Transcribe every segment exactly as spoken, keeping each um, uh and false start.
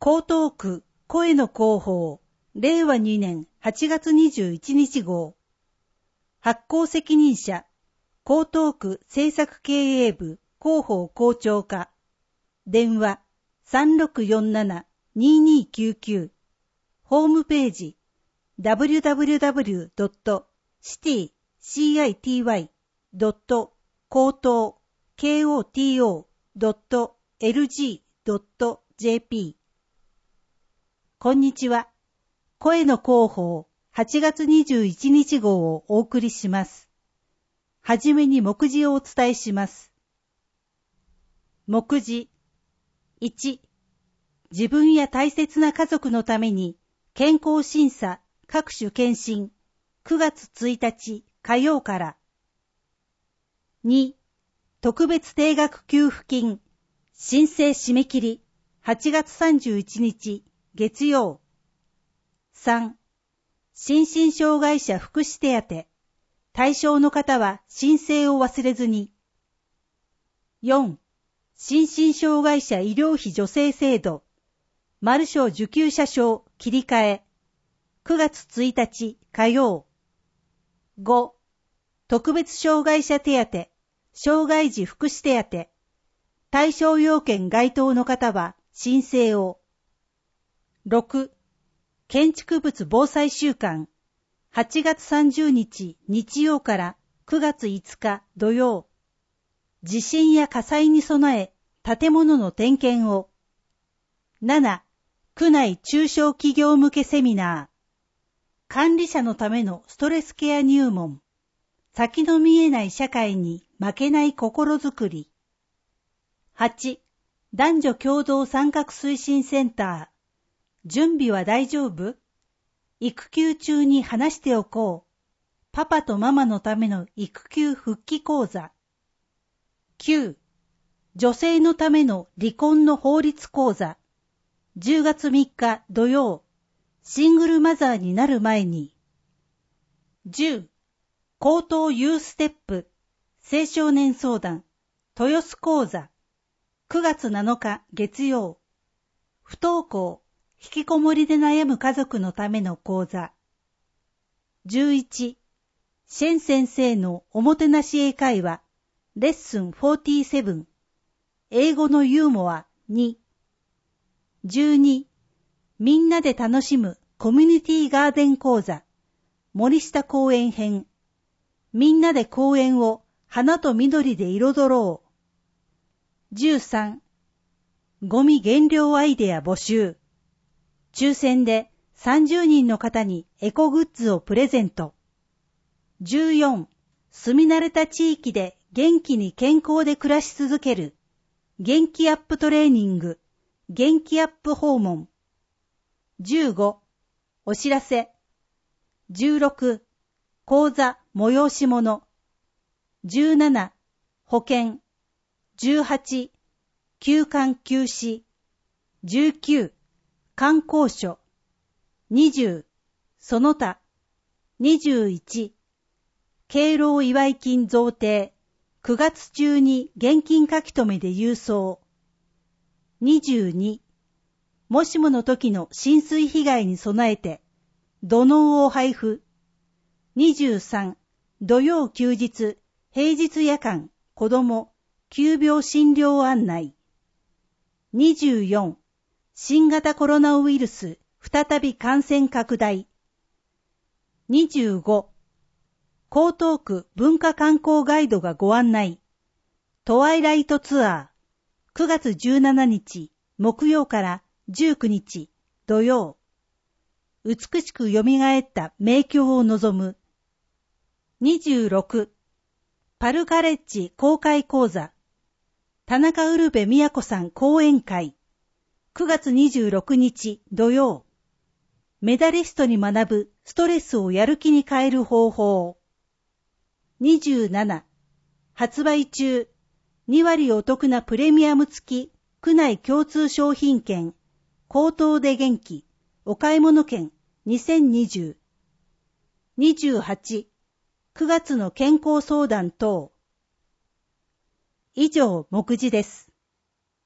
江東区声の広報れいわにねんはちがつにじゅういちにち号発行責任者江東区政策経営部広報校長課電話 さんろくよんななにーにーきゅうきゅう ホームページ ダブリュダブリュダブリュードットシティドット高等 ドットエルジードットジェーピー こんにちは。声の広報はちがつにじゅういちにち号をお送りします。はじめに目次をお伝えします。目次いち、自分や大切な家族のために健康審査各種検診くがつついたち火曜から。に、特別定額給付金申請締め切りはちがつさんじゅういちにち月曜。さん、心身障害者福祉手当対象の方は申請を忘れずに。よん、心身障害者医療費助成制度マル症受給者証切り替えくがつついたち火曜。ご、特別障害者手当障害児福祉手当対象要件該当の方は申請を。ろく、建築物防災週間はちがつさんじゅうにち日曜からくがついつか土曜。地震や火災に備え建物の点検を。なな、区内中小企業向けセミナー管理者のためのストレスケア入門先の見えない社会に負けない心づくり。はち、男女共同参画推進センター準備は大丈夫？育休中に話しておこう。パパとママのための育休復帰講座。きゅう、女性のための離婚の法律講座。じゅうがつみっか土曜。シングルマザーになる前に。じゅう、高等ユーステップ青少年相談豊洲講座。くがつなのか月曜。不登校引きこもりで悩む家族のための講座。じゅういち、シェン先生のおもてなし英会話レッスンよんじゅうなな英語のユーモアに。じゅうに、みんなで楽しむコミュニティガーデン講座森下公園編みんなで公園を花と緑で彩ろう。じゅうさん、ゴミ減量アイデア募集抽選でさんじゅうにんの方にエコグッズをプレゼント。じゅうよん、住み慣れた地域で元気に健康で暮らし続ける元気アップトレーニング元気アップ訪問。じゅうご、お知らせ。じゅうろく、講座催し物。じゅうなな、保険。じゅうはち、休館休止。じゅうきゅう、観光所。にじゅう、その他。にじゅういち、敬老祝い金贈呈。くがつ中に現金書き留めで郵送。にじゅうに、もしもの時の浸水被害に備えて、土のうを配布。にじゅうさん、土曜休日、平日夜間、子ども、急病診療案内。にじゅうよん、新型コロナウイルス、再び感染拡大。にじゅうご、江東区文化観光ガイドがご案内。トワイライトツアー、くがつじゅうしちにち、木曜からじゅうくにち、土曜。美しく蘇った名境を望む。にじゅうろく、パルカレッジ公開講座。田中ウルベ宮子さん講演会。くがつにじゅうろくにち土曜。メダリストに学ぶストレスをやる気に変える方法。にじゅうなな、発売中。にわりお得なプレミアム付き区内共通商品券。口頭で元気。お買い物券にせんにじゅう。にじゅうはち、くがつの健康相談等。以上、目次です。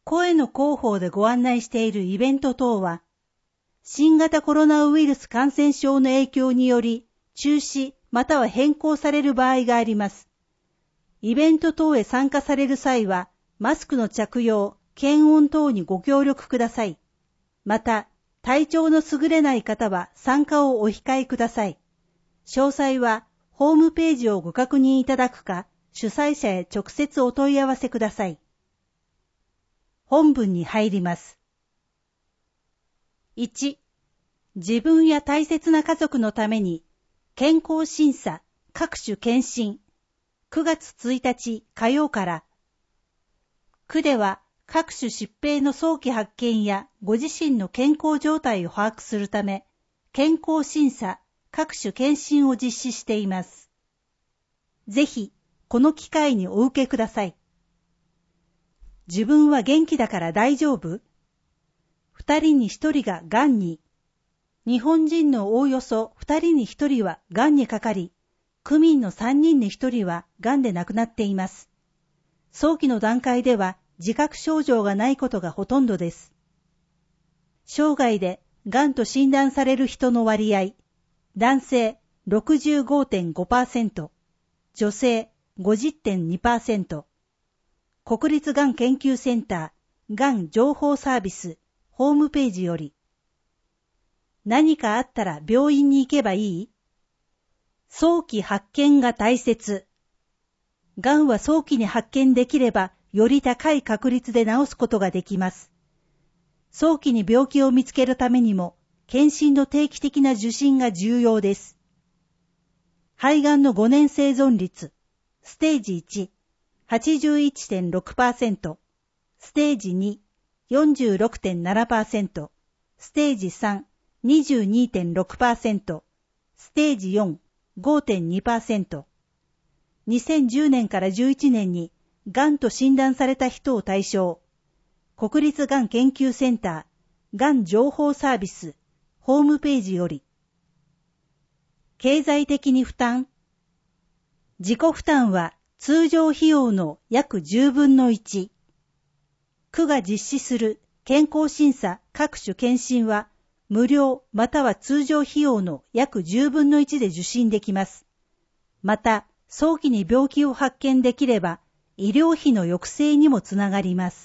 声の広報でご案内しているイベント等は、新型コロナウイルス感染症の影響により中止または変更される場合があります。イベント等へ参加される際は、マスクの着用、検温等にご協力ください。また、体調の優れない方は参加をお控えください。詳細は、ホームページをご確認いただくか、主催者へ直接お問い合わせください。本文に入ります。いち、自分や大切な家族のために、健康審査、各種検診、くがつついたち火曜から、区では各種疾病の早期発見やご自身の健康状態を把握するため、健康審査、各種検診を実施しています。ぜひ、この機会にお受けください。自分は元気だから大丈夫？二人に一人ががんに。日本人のおおよそ二人に一人はがんにかかり、区民の三人に一人はがんで亡くなっています。早期の段階では自覚症状がないことがほとんどです。生涯でがんと診断される人の割合、男性 ろくじゅうごてんごパーセント、女性 ごじゅってんにパーセント、国立がん研究センターがん情報サービスホームページより、何かあったら病院に行けばいい？早期発見が大切。がんは早期に発見できれば、より高い確率で治すことができます。早期に病気を見つけるためにも、検診の定期的な受診が重要です。肺がんのごねん生存率、ステージいち、はちじゅういってんろくパーセント、ステージに、よんじゅうろくてんななパーセント、ステージさん、にじゅうにてんろくパーセント、ステージよん、ごてんにパーセント。にせんじゅうねんからじゅういちねんにがんと診断された人を対象、国立がん研究センター、がん情報サービス、ホームページより。経済的に負担。自己負担は通常費用の約じゅうぶんのいち。区が実施する健康審査各種検診は無料または通常費用の約じゅうぶんのいちで受診できます。また、早期に病気を発見できれば医療費の抑制にもつながります。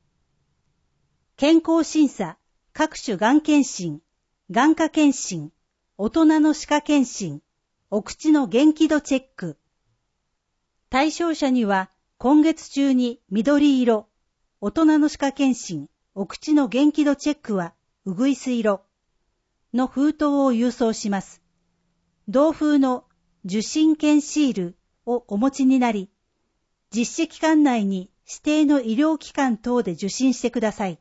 健康審査、各種がん検診、眼科検診、大人の歯科検診、お口の元気度チェック。対象者には今月中に緑色、大人の歯科検診、お口の元気度チェックはうぐいす色の封筒を郵送します。同封の受診券シールをお持ちになり、実施期間内に指定の医療機関等で受診してください。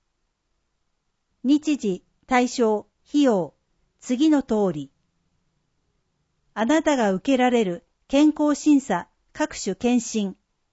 日時、対象、費用、次の通り。あなたが受けられる健康審査各種検診。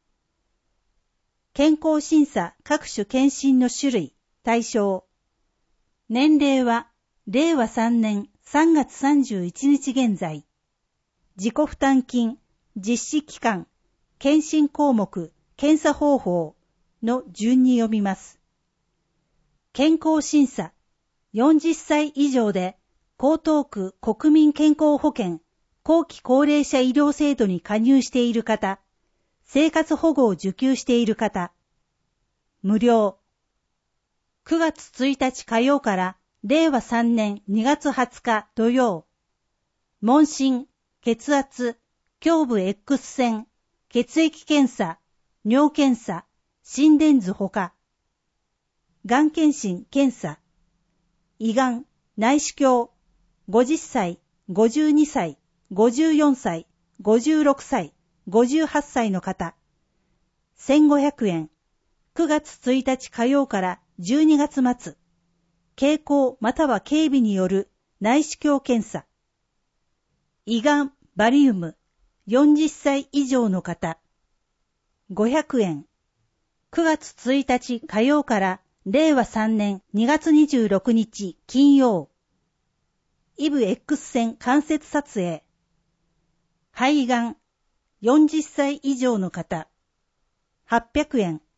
健康審査各種検診の種類、対象。年齢は、れいわさんねんさんがつさんじゅういちにち現在。自己負担金、実施期間、検診項目、検査方法の順に読みます。健康審査、よんじゅっさい以上で、江東区国民健康保険、後期高齢者医療制度に加入している方、生活保護を受給している方、無料。くがつついたち火曜かられいわさんねんにがつはつか土曜。問診、血圧、胸部 X 線、血液検査、尿検査、心電図ほか。がん検診検査。胃がん、内視鏡、ごじゅっさい、ごじゅうにさい、ごじゅうよんさい、ごじゅうろくさい、ごじゅうはっさいの方。せんごひゃくえん。くがつついたち火曜からじゅうにがつ末。経口または警備による内視鏡検査。胃がん、バリウム、よんじゅっさい以上の方。ごひゃくえん。くがつついたち火曜かられいわさんねんにがつにじゅうろくにち金曜。イブ X 線関節撮影。肺がん、よんじゅっさい以上の方。はっぴゃくえん。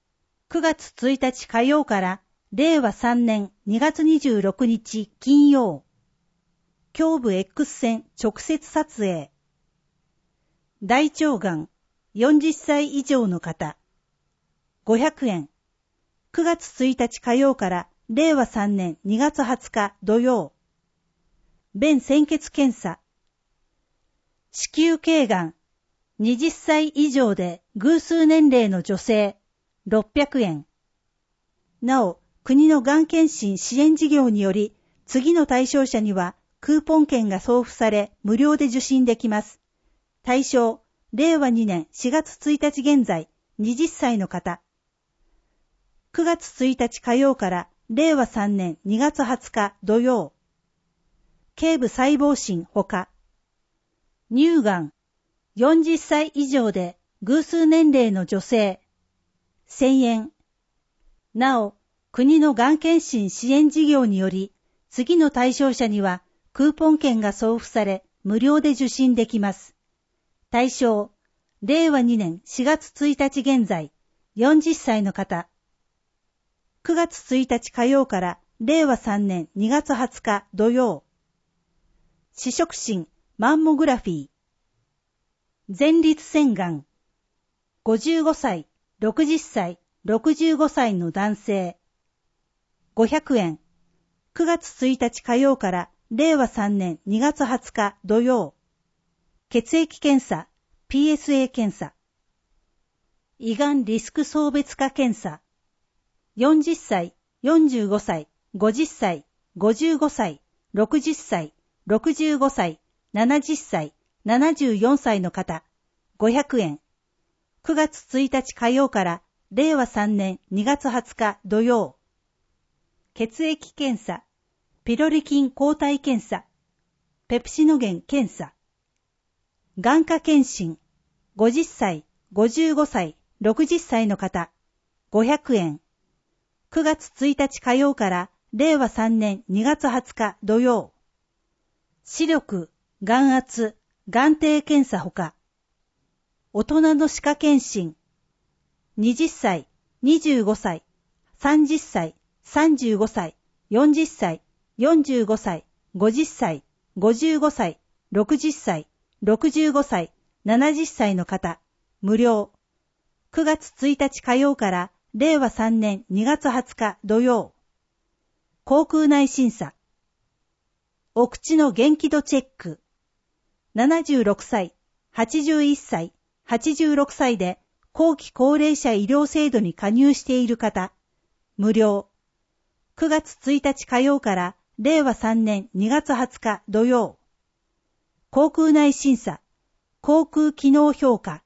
くがつついたち火曜かられいわさんねんにがつにじゅうろくにち金曜。胸部 X 線直接撮影。大腸がんよんじゅっさい以上の方。ごひゃくえん。くがつついたち火曜かられいわさんねんにがつはつか土曜。便潜血検査。子宮頸がんはたち以上で偶数年齢の女性ろっぴゃくえん。なお、国のがん検診支援事業により、次の対象者にはクーポン券が送付され無料で受診できます。対象、れいわにねんしがつついたち現在、はたちの方。くがつついたち火曜かられいわさんねんにがつはつか土曜。頸部細胞診ほか。乳がん、よんじゅっさい以上で偶数年齢の女性、せんえん。なお、国のがん検診支援事業により、次の対象者にはクーポン券が送付され無料で受診できます。対象、れいわにねんしがつついたち現在、よんじゅっさいの方。くがつついたち火曜かられいわさんねんにがつはつか土曜。視触診、マンモグラフィー。前立腺がん。ごじゅうごさい、ろくじゅっさい、ろくじゅうごさいの男性。ごひゃくえん。くがつついたち火曜かられいわさんねんにがつはつか土曜。血液検査、ピーエスエー 検査。胃がんリスク層別化検査。よんじゅっさい、よんじゅうごさい、ごじゅっさい、ごじゅうごさい、ろくじゅっさい、ろくじゅうごさい、ななじゅっさい、ななじゅうよんさいの方、ごひゃくえん。くがつついたち火曜かられいわさんねんにがつはつか土曜。血液検査、ピロリ菌抗体検査、ペプシノゲン検査。眼科検診、ごじゅっさい、ごじゅうごさい、ろくじゅっさいの方、ごひゃくえん。くがつついたち火曜かられいわさんねんにがつはつか土曜。視力、眼圧、眼底検査ほか。大人の歯科検診。はたち、にじゅうごさい、さんじゅっさい、さんじゅうごさい、よんじゅっさい、よんじゅうごさい、ごじゅっさい、ごじゅうごさい、ろくじゅっさい、ろくじゅうごさい、ななじゅっさいの方、無料。くがつついたち火曜かられいわさんねんにがつはつか土曜。口腔内審査。お口の元気度チェック。ななじゅうろくさい、はちじゅういっさい、はちじゅうろくさいで後期高齢者医療制度に加入している方、無料。くがつついたち火曜かられいわさんねんにがつはつか土曜。口腔内審査、口腔機能評価。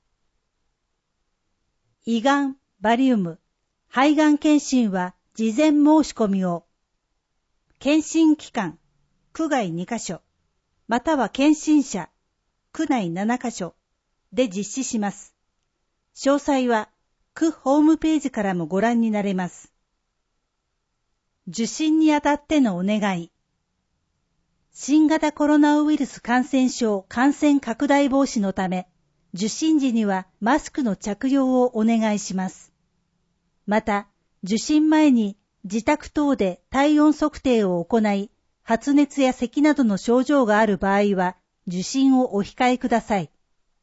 胃がん、バリウム、肺がん検診は事前申し込みを。検診機関、区外にかしょ、または検診者、区内ななかしょで実施します。詳細は区ホームページからもご覧になれます。受診にあたってのお願い。新型コロナウイルス感染症感染拡大防止のため、受診時にはマスクの着用をお願いします。また、受診前に自宅等で体温測定を行い、発熱や咳などの症状がある場合は、受診をお控えください。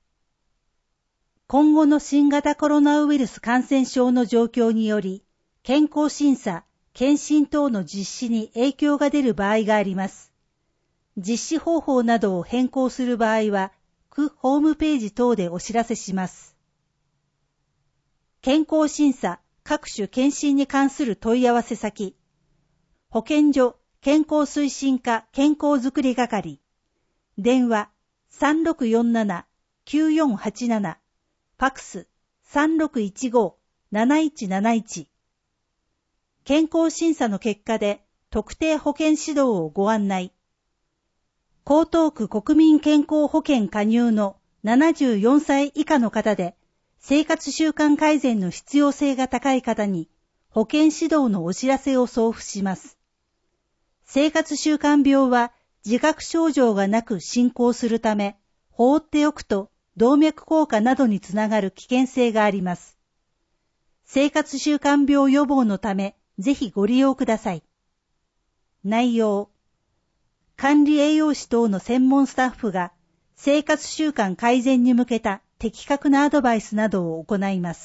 今後の新型コロナウイルス感染症の状況により、健康審査、検診等の実施に影響が出る場合があります。実施方法などを変更する場合は、区ホームページ等でお知らせします。健康審査、各種検診に関する問い合わせ先。保健所健康推進課健康づくり係。電話 さんろくよんななきゅうよんはちなな。ファクス さんろくいちごなないちなないち。健康審査の結果で特定保険指導をご案内。江東区国民健康保険加入のななじゅうよんさい以下の方で、生活習慣改善の必要性が高い方に保険指導のお知らせを送付します。生活習慣病は自覚症状がなく進行するため、放っておくと動脈硬化などにつながる危険性があります。 生活習慣病予防のため、ぜひご利用ください。内容。管理栄養士等の専門スタッフが、生活習慣改善に向けた的確なアドバイスなどを行います。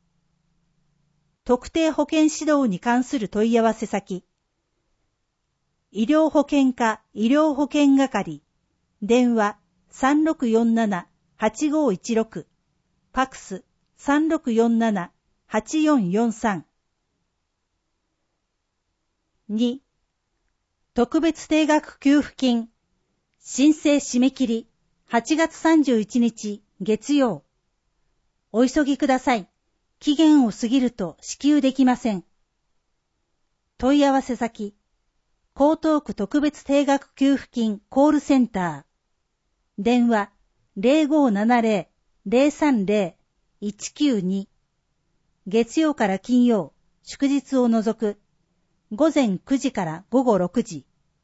特定保健指導に関する問い合わせ先。医療保険課医療保険係。電話 さんろくよんななはちごいちろく。ファックス さんろくよんななはちよんよんさん。に. 特別定額給付金。申請締め切りはちがつさんじゅういちにち月曜。お急ぎください。期限を過ぎると支給できません。問い合わせ先。江東区特別定額給付金コールセンター。電話 ゼロごななゼロ ゼロさんゼロ いちきゅうに。月曜から金曜、祝日を除く。ごぜんくじからごごろくじ。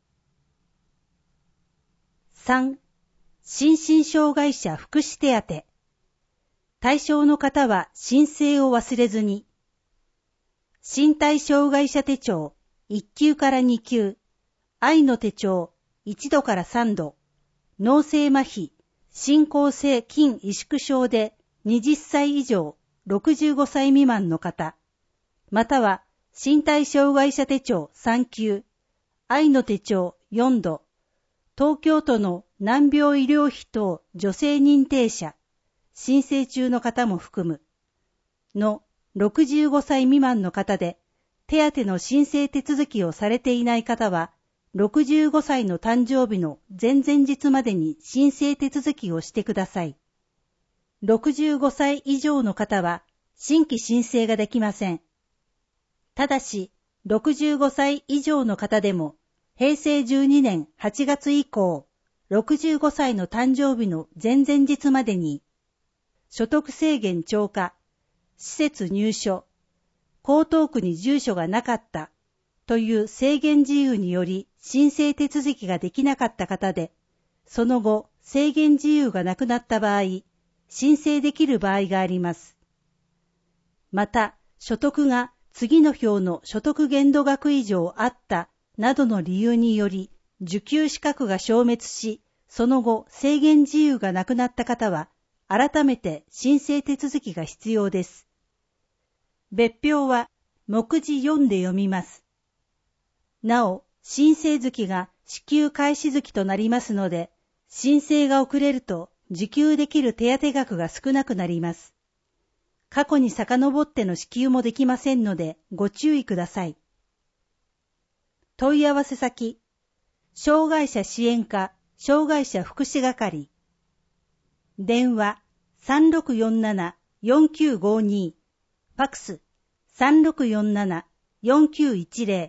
さん. 心身障害者福祉手当。対象の方は申請を忘れずに。身体障害者手帳いっきゅうからにきゅう、愛の手帳いちどからさんど、脳性麻痺、進行性筋萎縮症ではたち以上、ろくじゅうごさい未満の方、または身体障害者手帳さんきゅう、愛の手帳よんど、東京都の難病医療費等助成認定者、申請中の方も含む、のろくじゅうごさい未満の方で、手当の申請手続きをされていない方は、ろくじゅうごさいの誕生日の前々日までに申請手続きをしてください。ろくじゅうごさい以上の方は、新規申請ができません。ただし、ろくじゅうごさい以上の方でも、へいせいじゅうにねんはちがつ以降、ろくじゅうごさいの誕生日の前々日までに、所得制限超過、施設入所、江東区に住所がなかったという制限事由により申請手続きができなかった方で、その後制限事由がなくなった場合、申請できる場合があります。また、所得が次の表の所得限度額以上あったなどの理由により、受給資格が消滅し、その後制限事由がなくなった方は、改めて申請手続きが必要です。別表は目次よんで読みます。なお、申請月が支給開始月となりますので、申請が遅れると受給できる手当額が少なくなります。過去に遡っての支給もできませんのでご注意ください。問い合わせ先、障害者支援課障害者福祉係。電話 さんろくよんななよんきゅうごに、ファックス さんろくよんななよんきゅういちゼ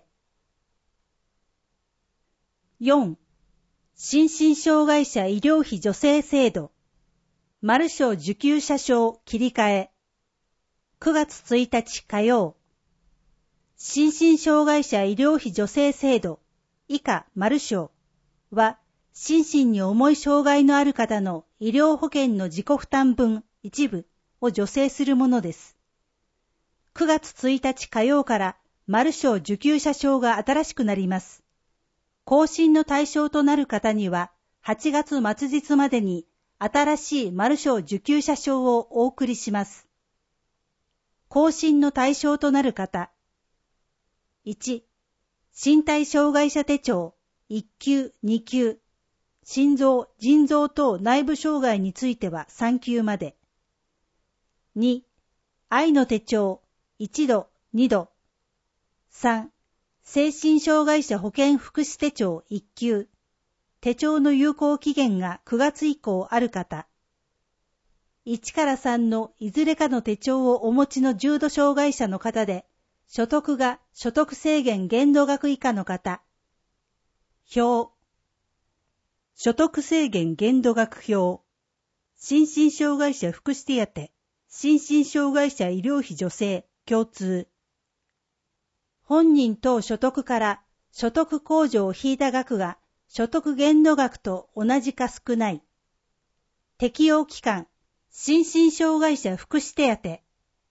ロ。よん. 心身障害者医療費助成制度。マル症受給者証切り替え。くがつついたち火曜。心身障害者医療費助成制度以下マル症は、心身に重い障害のある方の医療保険の自己負担分一部を助成するものです。くがつついたち火曜からマル症受給者証が新しくなります。更新の対象となる方には、はちがつ末日までに新しいマル症受給者証をお送りします。更新の対象となる方。いち. 身体障害者手帳いっきゅう、にきゅう。心臓、腎臓等内部障害についてはさんきゅうまで。に. 愛の手帳いちど、にど。さん. 精神障害者保健福祉手帳いっきゅう。手帳の有効期限がくがつ以降ある方。いちからさんのいずれかの手帳をお持ちの重度障害者の方で、所得が所得制限限度額以下の方。表。所得制限限度額表。心身障害者福祉手当。心身障害者医療費助成。共通。本人等所得から所得控除を引いた額が所得限度額と同じか少ない。適用期間。心身障害者福祉手当。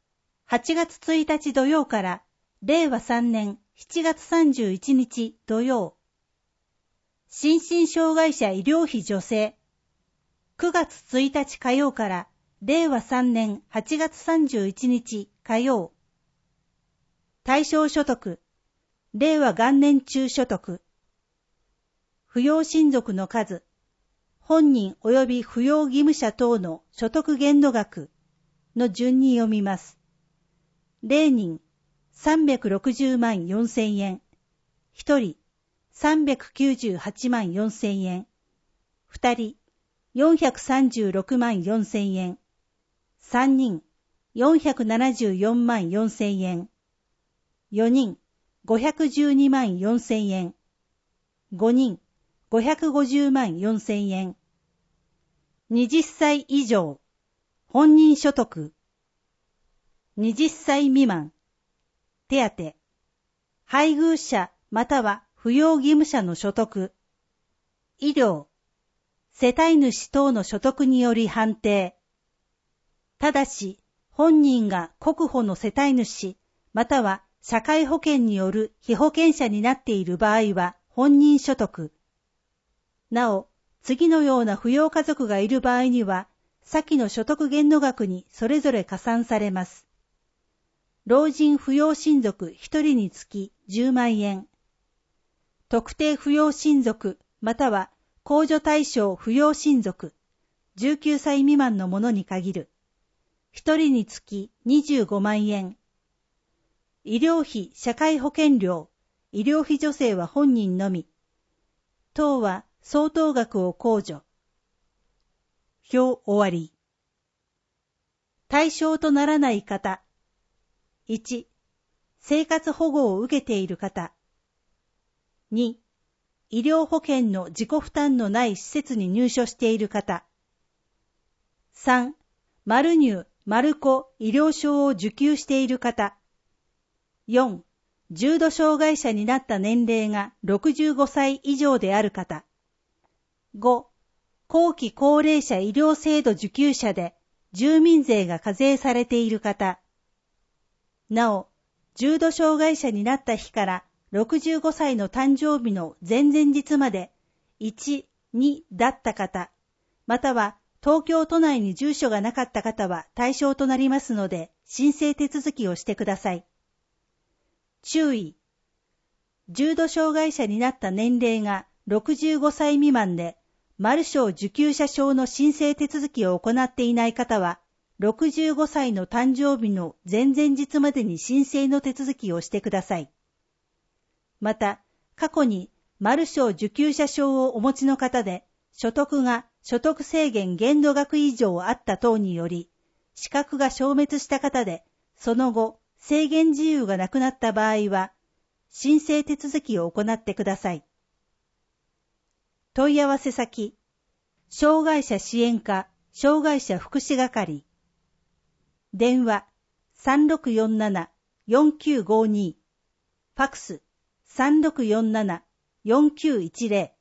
はちがつついたち土曜かられいわさんねんしちがつさんじゅういちにち土曜。心身障害者医療費助成。くがつついたち火曜かられいわさんねんはちがつさんじゅういちにち火曜。対象所得。令和元年中所得。扶養親族の数。本人及び扶養義務者等の所得限度額の順に読みます。れいにんさんびゃくろくじゅうまんよんせんえん。ひとりさんびゃくきゅうじゅうはちまんよんせんえん。ふたりよんひゃくさんじゅうろくまんよんせんえん。さんにんよんひゃくななじゅうよんまんよんせんえん。よにんごひゃくじゅうにまんよんせんえん。ごにんごひゃくごじゅうまんよんせんえん。はたち以上、本人所得。はたち未満、手当。配偶者または扶養義務者の所得。医療、世帯主等の所得により判定。ただし、本人が国保の世帯主、または社会保険による被保険者になっている場合は本人所得。なお、次のような扶養家族がいる場合には、先の所得限度額にそれぞれ加算されます。老人扶養親族ひとりにつきじゅうまんえん。特定扶養親族または控除対象扶養親族、じゅうきゅうさい未満のものに限る。ひとりにつきにじゅうごまんえん。医療費社会保険料、医療費助成は本人のみ。等は相当額を控除。表終わり。対象とならない方。いち、生活保護を受けている方。に、医療保険の自己負担のない施設に入所している方。さん、マル入・マルコ医療証を受給している方。よん、重度障害者になった年齢がろくじゅうごさい以上である方。ご、後期高齢者医療制度受給者で住民税が課税されている方。なお、重度障害者になった日からろくじゅうごさいの誕生日の前々日までいち、にだった方、または東京都内に住所がなかった方は対象となりますので申請手続きをしてください。注意。重度障害者になった年齢がろくじゅうごさい未満で、マル症受給者証の申請手続きを行っていない方は、ろくじゅうごさいの誕生日の前々日までに申請の手続きをしてください。また、過去にマル症受給者証をお持ちの方で、所得が所得制限限度額以上あった等により、資格が消滅した方で、その後、制限事由がなくなった場合は、申請手続きを行ってください。問い合わせ先、障害者支援課、障害者福祉係。電話、さんろくよんなな よんきゅうごに。ファクス、さんろくよんなな よんきゅういちぜ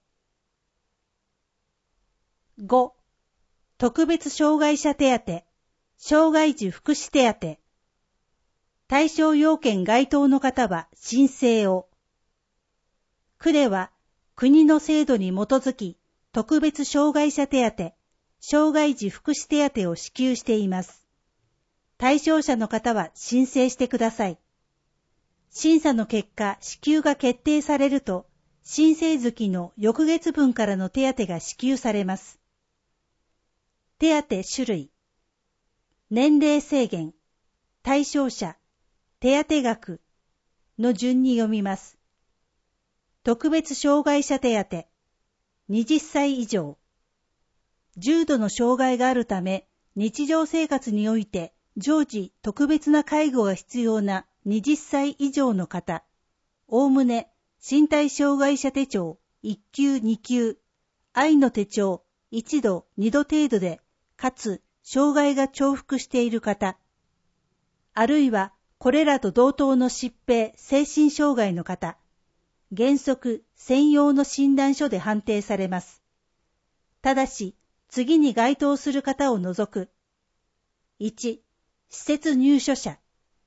ろ。ご、特別障害者手当、障害児福祉手当。対象要件該当の方は申請を。区では国の制度に基づき特別障害者手当、障害児福祉手当を支給しています。対象者の方は申請してください。審査の結果、支給が決定されると、申請月の翌月分からの手当が支給されます。手当種類、年齢制限、対象者、手当額の順に読みます。特別障害者手当、はたち以上。重度の障害があるため、日常生活において常時特別な介護が必要なはたち以上の方、おおむね身体障害者手帳いっきゅうにきゅう、愛の手帳いちどにど程度で、かつ障害が重複している方、あるいはこれらと同等の疾病、精神障害の方、原則専用の診断書で判定されます。ただし、次に該当する方を除く。いち、施設入所者、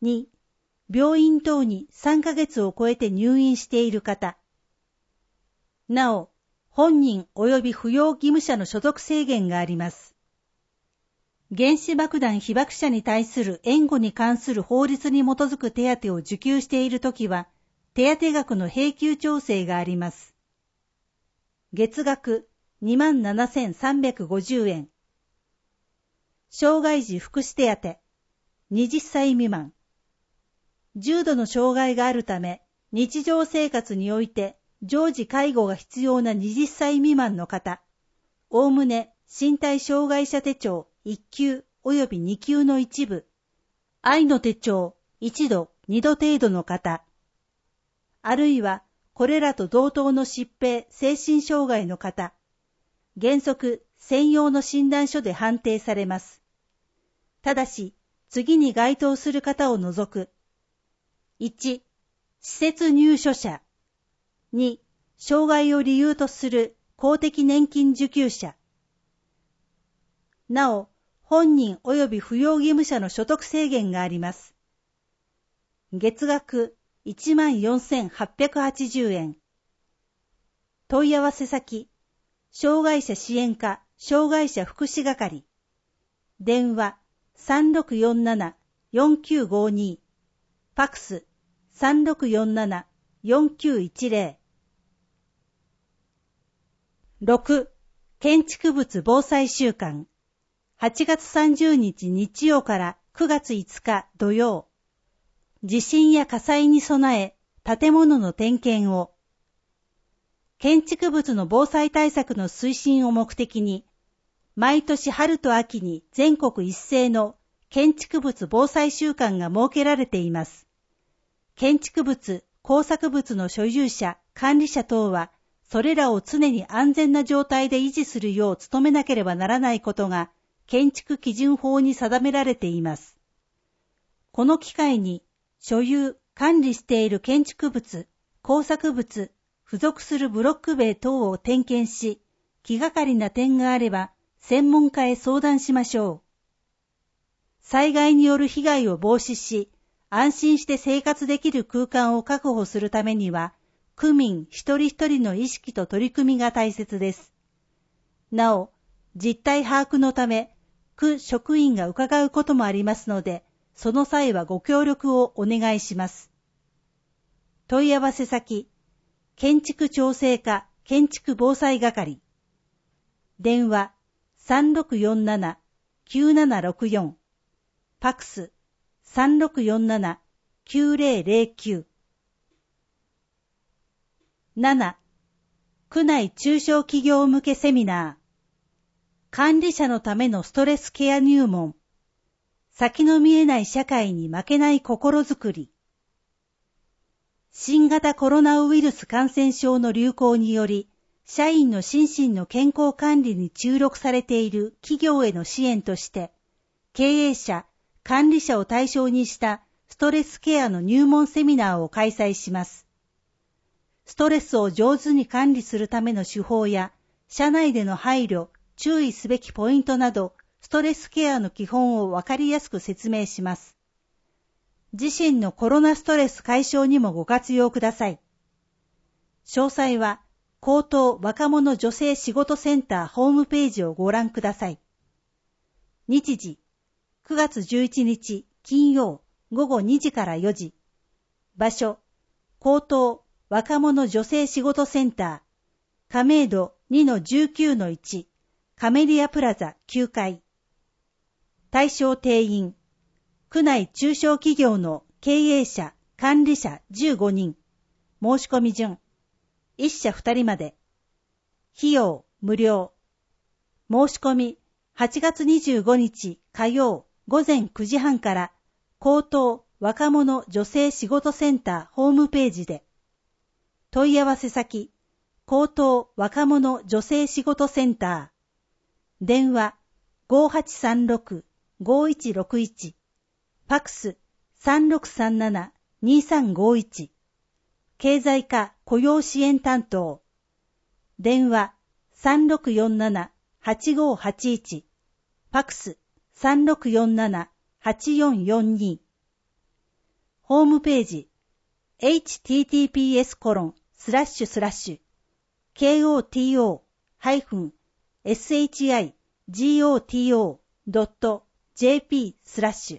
に、病院等にさんかげつを超えて入院している方。なお、本人及び扶養義務者の所得制限があります。原子爆弾被爆者に対する援護に関する法律に基づく手当を受給しているときは、手当額の平給調整があります。月額 にまんななせんさんびゃくごじゅうえん。障害児福祉手当、はたち未満。重度の障害があるため、日常生活において常時介護が必要なはたち未満の方、おおむね身体障害者手帳いっ級及びに級の一部、愛の手帳いち度、に度程度の方、あるいはこれらと同等の疾病、精神障害の方、原則専用の診断書で判定されます。ただし、次に該当する方を除く。いち、施設入所者。に、障害を理由とする公的年金受給者。なお、本人及び扶養義務者の所得制限があります。月額 いちまんよんせんはっぴゃくはちじゅうえん。問い合わせ先、障害者支援課障害者福祉係。電話 さんろくよんななよんきゅうごに。ファクス さんろくよんななよんきゅういちぜろ。ろく. 建築物防災週間。はちがつさんじゅうにち日曜からくがついつか土曜。地震や火災に備え、建物の点検を。建築物の防災対策の推進を目的に、毎年春と秋に全国一斉の建築物防災週間が設けられています。建築物、工作物の所有者、管理者等は、それらを常に安全な状態で維持するよう努めなければならないことが、建築基準法に定められています。この機会に、所有、管理している建築物、工作物、付属するブロック塀等を点検し、気がかりな点があれば、専門家へ相談しましょう。災害による被害を防止し、安心して生活できる空間を確保するためには、区民一人一人の意識と取り組みが大切です。なお、実態把握のため、区職員が伺うこともありますので、その際はご協力をお願いします。問い合わせ先、建築調整課建築防災係。電話 さんろくよんななきゅうななろくよん。ファクス さんろくよんななきゅうぜろぜろきゅう。なな. 区内中小企業向けセミナー。管理者のためのストレスケア入門。先の見えない社会に負けない心づくり。新型コロナウイルス感染症の流行により、社員の心身の健康管理に注力されている企業への支援として、経営者、管理者を対象にしたストレスケアの入門セミナーを開催します。ストレスを上手に管理するための手法や、社内での配慮、注意すべきポイントなど、ストレスケアの基本をわかりやすく説明します。自身のコロナストレス解消にもご活用ください。詳細は、高等若者女性仕事センターホームページをご覧ください。日時、くがつじゅういちにち金曜ごごにじからよじ。場所、高等若者女性仕事センター、亀戸 にのじゅうきゅうのいち、カメリアプラザきゅうかい。対象定員、区内中小企業の経営者、管理者じゅうごにん。申し込み順、一社二人まで。費用、無料。申し込み、はちがつにじゅうごにち火曜ごぜんくじはんから、高等若者女性仕事センターホームページで。問い合わせ先、高等若者女性仕事センター。電話、ごはちさんろく ごいちろくいち。ファクス、さんろくさんなな にさんごいち。経済課雇用支援担当。電話 さんろくよんなな はちごはちいち。ファクス さんろくよんなな はちよんよんに。 ホームページ エイチティーティーピーエスコロンスラッシュスラッシュケーオーティーオーハイフンエスエイチアイジーオーティーオードットジェーピースラッシュ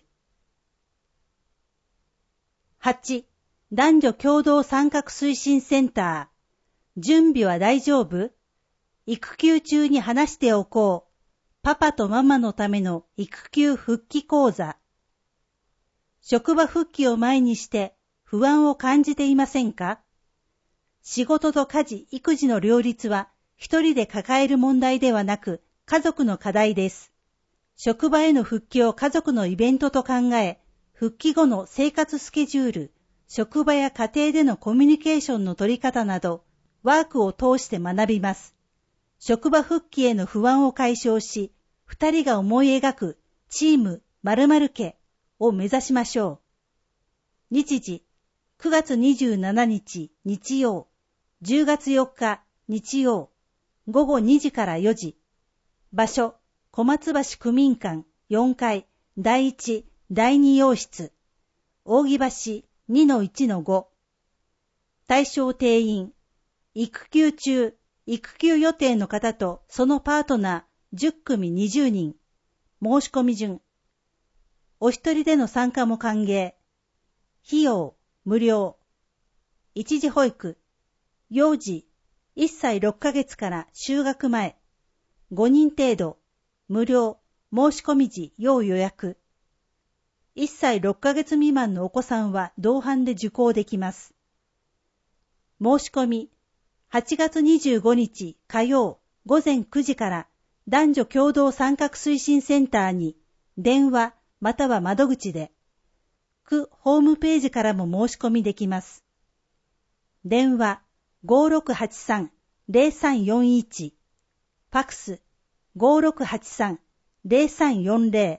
はち. 男女共同参画推進センター。準備は大丈夫？育休中に話しておこう。パパとママのための育休復帰講座。職場復帰を前にして不安を感じていませんか？仕事と家事・育児の両立は一人で抱える問題ではなく家族の課題です。職場への復帰を家族のイベントと考え、復帰後の生活スケジュール、職場や家庭でのコミュニケーションの取り方など、ワークを通して学びます。職場復帰への不安を解消し、二人が思い描くチーム〇〇家を目指しましょう。日時、くがつにじゅうしちにち日曜、じゅうがつよっか日曜、ごごにじからよじ。場所、小松橋区民館よんかいだいいちだいに洋室、扇橋 にのいちのご。対象定員、育休中、育休予定の方とそのパートナーじゅっくみにじゅうにん。申し込み順。お一人での参加も歓迎。費用、無料。一時保育、幼児、いっさいろっかげつから就学前。ごにん程度、無料、申し込み時要予約。いっさいろっかげつ未満のお子さんは同伴で受講できます。申し込み、はちがつにじゅうごにち火曜ごぜんくじから男女共同参画推進センターに電話または窓口で、区ホームページからも申し込みできます。電話 ごーろくはちさんぜろさんよんいち、ファクス ごーろくはちさんぜろさんよんぜろ。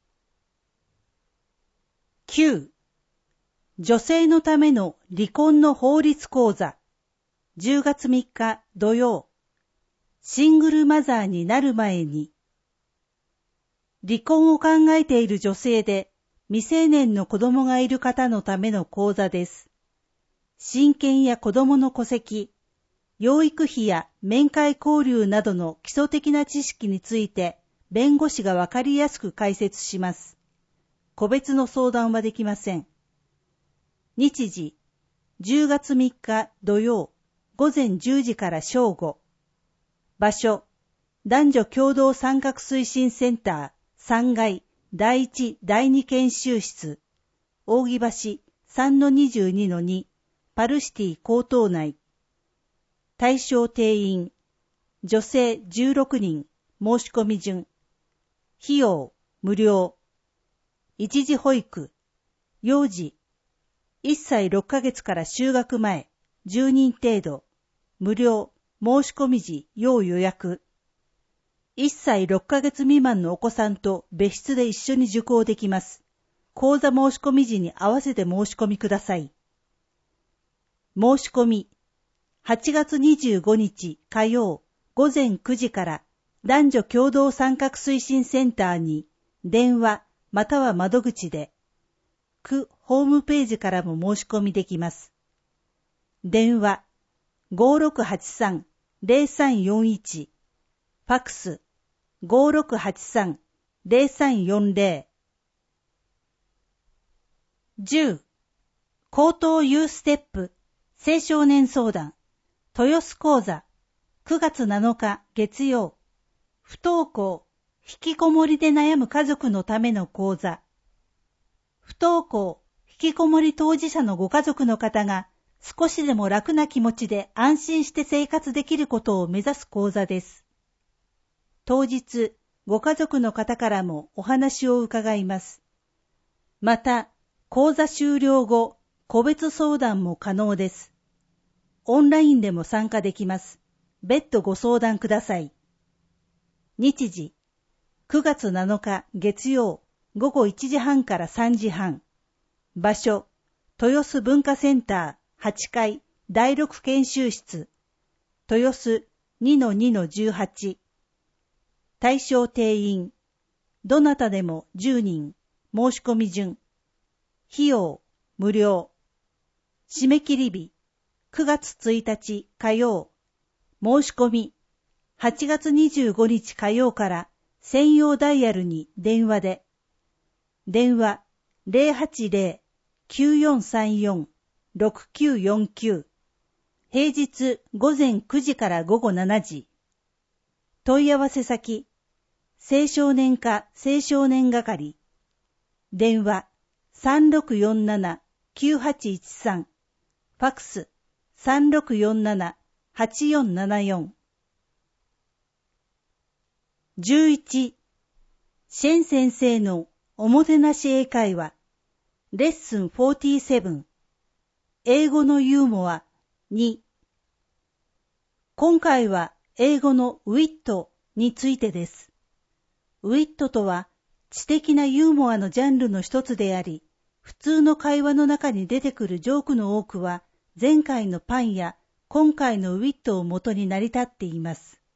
きゅう. 女性のための離婚の法律講座。じゅうがつみっか土曜。シングルマザーになる前に。離婚を考えている女性で未成年の子供がいる方のための講座です。親権や子供の戸籍、養育費や面会交流などの基礎的な知識について弁護士がわかりやすく解説します。個別の相談はできません。日時、じゅうがつみっか土曜、ごぜんじゅうじから正午。場所、男女共同参画推進センターさんがいだいいちだいに研修室、扇橋 さんのにじゅうにのに パルシティ高等内。対象定員、女性じゅうろくにん、申し込み順。費用、無料。一時保育、幼児、いっさいろっかげつから就学前、じゅうにん程度、無料、申し込み時要予約。いっさいろっかげつ未満のお子さんと別室で一緒に受講できます。講座申し込み時に合わせて申し込みください。申し込み、はちがつにじゅうごにち火曜ごぜんくじから男女共同参画推進センターに電話または窓口で、区ホームページからも申し込みできます。電話 ごーろくはちさんぜろさんよんいち、ファクス ごーろくはちさんぜろさんよんぜろ。じゅう. 高等ユーステップ青少年相談豊洲講座くがつなのか月曜。不登校、引きこもりで悩む家族のための講座。不登校、引きこもり当事者のご家族の方が少しでも楽な気持ちで安心して生活できることを目指す講座です。当日、ご家族の方からもお話を伺います。また、講座終了後、個別相談も可能です。オンラインでも参加できます。別途ご相談ください。日時、くがつなのか月曜ごごいちじはんからさんじはん。場所、豊洲文化センターはちかいだいろく研修室、豊洲 にのにのじゅうはち。対象定員、どなたでもじゅうにん、申し込み順。費用、 無料。締め切り日、くがつついたち火曜。申し込み、はちがつにじゅうごにち火曜から専用ダイヤルに電話で。電話 ゼロはちゼロ きゅうよんさんよん ろくきゅうよんきゅう。平日午前くじから午後しちじ。問い合わせ先、青少年課青少年係。電話 さんろくよんなな きゅうはちいちさん。ファックス さんろくよんなな はちよんななよん。じゅういち、シェン先生のおもてなし英会話、レッスンよんじゅうなな、英語のユーモアに。今回は英語のウィットについてです。ウィットとは知的なユーモアのジャンルの一つであり、普通の会話の中に出てくるジョークの多くは、前回のパンや今回のウィットを元に成り立っています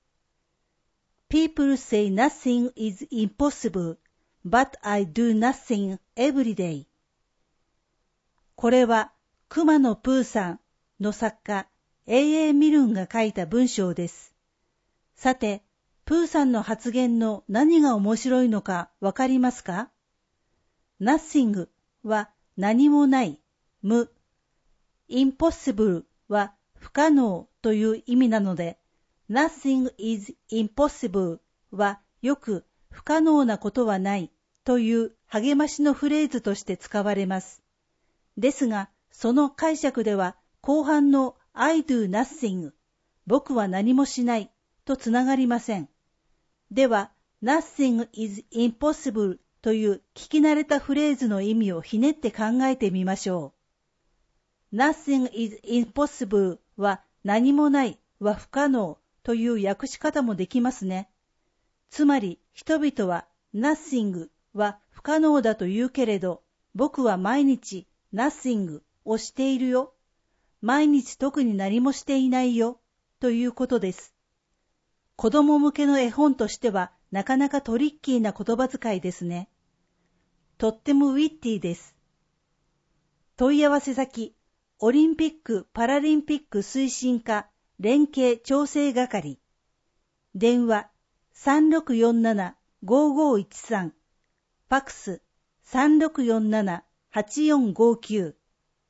。People say nothing is impossible, but I do nothing every day. これは、熊野プーさんの作家、エーエー ミルンが書いた文章です。さて、プーさんの発言の何が面白いのかわかりますか？ Nothing は何もない、無。Impossible は不可能という意味なので、Nothing is impossible はよく不可能なことはないという励ましのフレーズとして使われます。ですが、その解釈では後半の I do nothing 僕は何もしないとつながりません。では、Nothing is impossible という聞き慣れたフレーズの意味をひねって考えてみましょう。Nothing is impossible は何もないは不可能という訳し方もできますね。つまり人々は Nothing は不可能だと言うけれど、僕は毎日 Nothing をしているよ。毎日特に何もしていないよということです。子供向けの絵本としてはなかなかトリッキーな言葉遣いですね。とってもウィッティです。問い合わせ先、オリンピック・パラリンピック推進課連携調整係。電話 さんろくよんなな ごごいちさん。ファックス さんろくよんなな はちよんごきゅう。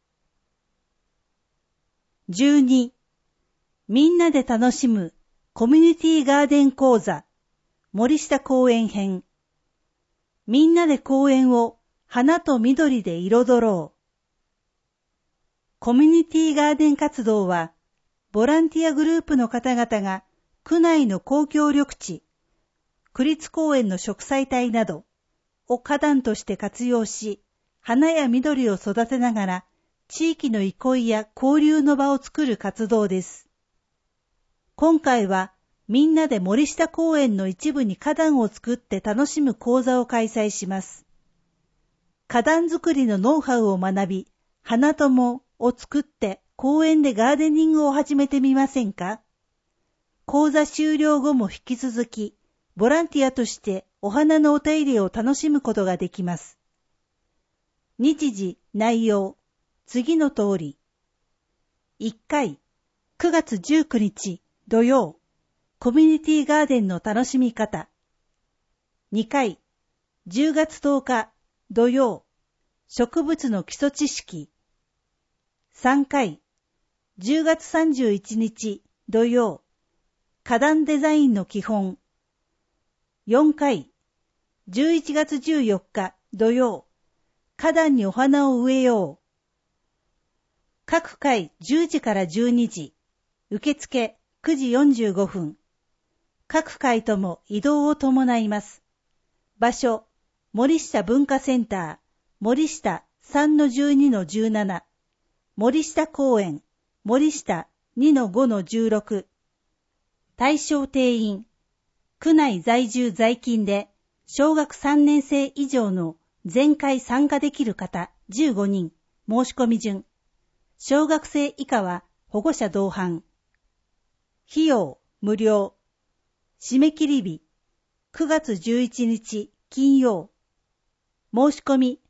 じゅうに、みんなで楽しむコミュニティガーデン講座森下公園編。みんなで公園を花と緑で彩ろう。コミュニティガーデン活動は、ボランティアグループの方々が区内の公共緑地、区立公園の植栽帯などを花壇として活用し、花や緑を育てながら地域の憩いや交流の場を作る活動です。今回はみんなで森下公園の一部に花壇を作って楽しむ講座を開催します。花壇作りのノウハウを学び、花友を作って公園でガーデニングを始めてみませんか？講座終了後も引き続き、ボランティアとしてお花のお手入れを楽しむことができます。日時、内容、次の通り。いっかい、くがつじゅうくにち土曜、コミュニティガーデンの楽しみ方。にかい、じゅうがつとおか土曜、植物の基礎知識。さんかい、じゅうがつさんじゅういちにち土曜、花壇デザインの基本。よんかい、じゅういちがつじゅうよっか土曜、花壇にお花を植えよう。各回じゅうじからじゅうにじ、受付くじよんじゅうごふん。各回とも移動を伴います。場所、森下文化センター、森下 さんのじゅうにのじゅうなな、森下公園、森下 にのごのじゅうろく。対象定員、区内在住在勤で小学さんねん生以上の全会参加できる方じゅうごにん、申し込み順。小学生以下は保護者同伴。費用無料。締め切り日くがつじゅういちにち金曜。申し込み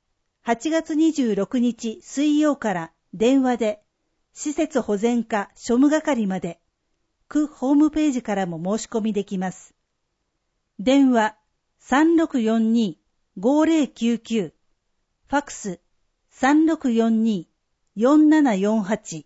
はちがつにじゅうろくにち水曜から電話で、施設保全課庶務係まで、区ホームページからも申し込みできます。電話 さんろくよんに ごぜろきゅうきゅう、ファックス さんろくよんに よんななよんはち。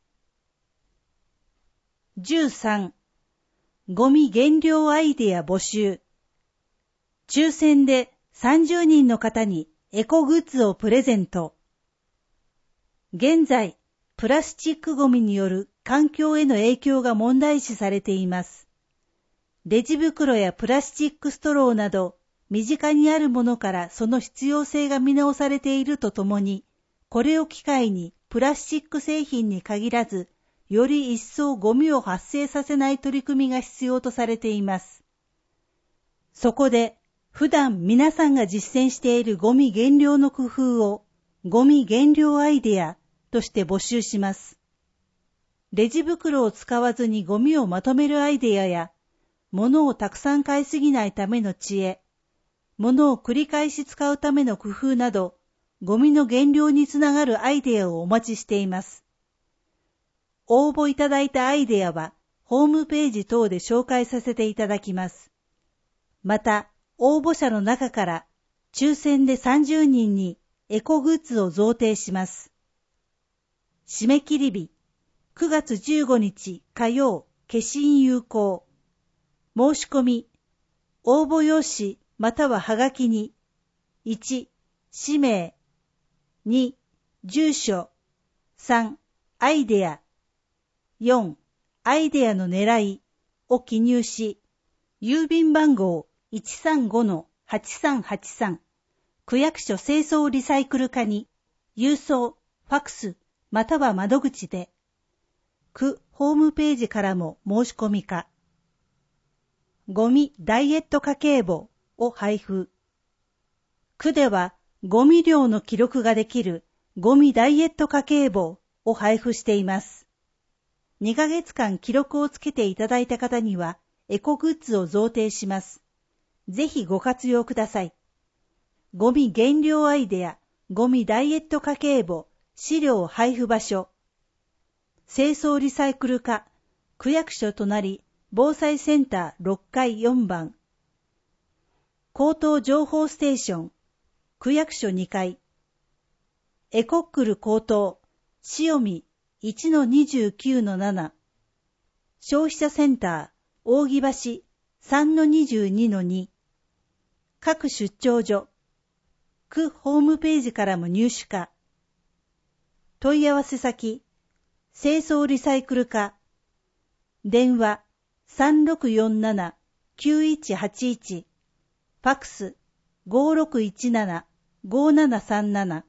じゅうさん、ゴミ減量アイデア募集。抽選でさんじゅうにんの方にエコグッズをプレゼント。現在、プラスチックゴミによる環境への影響が問題視されています。レジ袋やプラスチックストローなど、身近にあるものからその必要性が見直されているとともに、これを機会にプラスチック製品に限らず、より一層ゴミを発生させない取り組みが必要とされています。そこで、普段皆さんが実践しているゴミ減量の工夫を、ゴミ減量アイデアとして募集します。レジ袋を使わずにゴミをまとめるアイデアや、物をたくさん買いすぎないための知恵、物を繰り返し使うための工夫など、ゴミの減量につながるアイデアをお待ちしています。応募いただいたアイデアは、ホームページ等で紹介させていただきます。また、応募者の中から、抽選でさんじゅうにんにエコグッズを贈呈します。締め切り日、くがつじゅうごにち火曜、消印有効。申し込み、応募用紙またははがきに、いち、氏名、に、住所、さん、アイデア、よん、アイデアの狙いを記入し、郵便番号 いちさんごのはちさんはちさん、区役所清掃リサイクル課に、郵送、ファックス、または窓口で、区ホームページからも申し込みか、ゴミダイエット家計簿を配布。区ではゴミ量の記録ができるゴミダイエット家計簿を配布しています。にかげつかん記録をつけていただいた方にはエコグッズを贈呈します。ぜひご活用ください。ゴミ減量アイデア、ゴミダイエット家計簿、資料配布場所。清掃リサイクル課、区役所隣、防災センターろっかいよんばん。口頭情報ステーション、区役所にかい。エコックル口頭、塩見 いちのにじゅうきゅうのなな。消費者センター、扇橋 さんのにじゅうにのに。各出張所、区ホームページからも入手可。問い合わせ先、清掃リサイクル課。電話 さんろくよんなな きゅういちはちいち。ファックス ごろくいちなな ごななさんなな。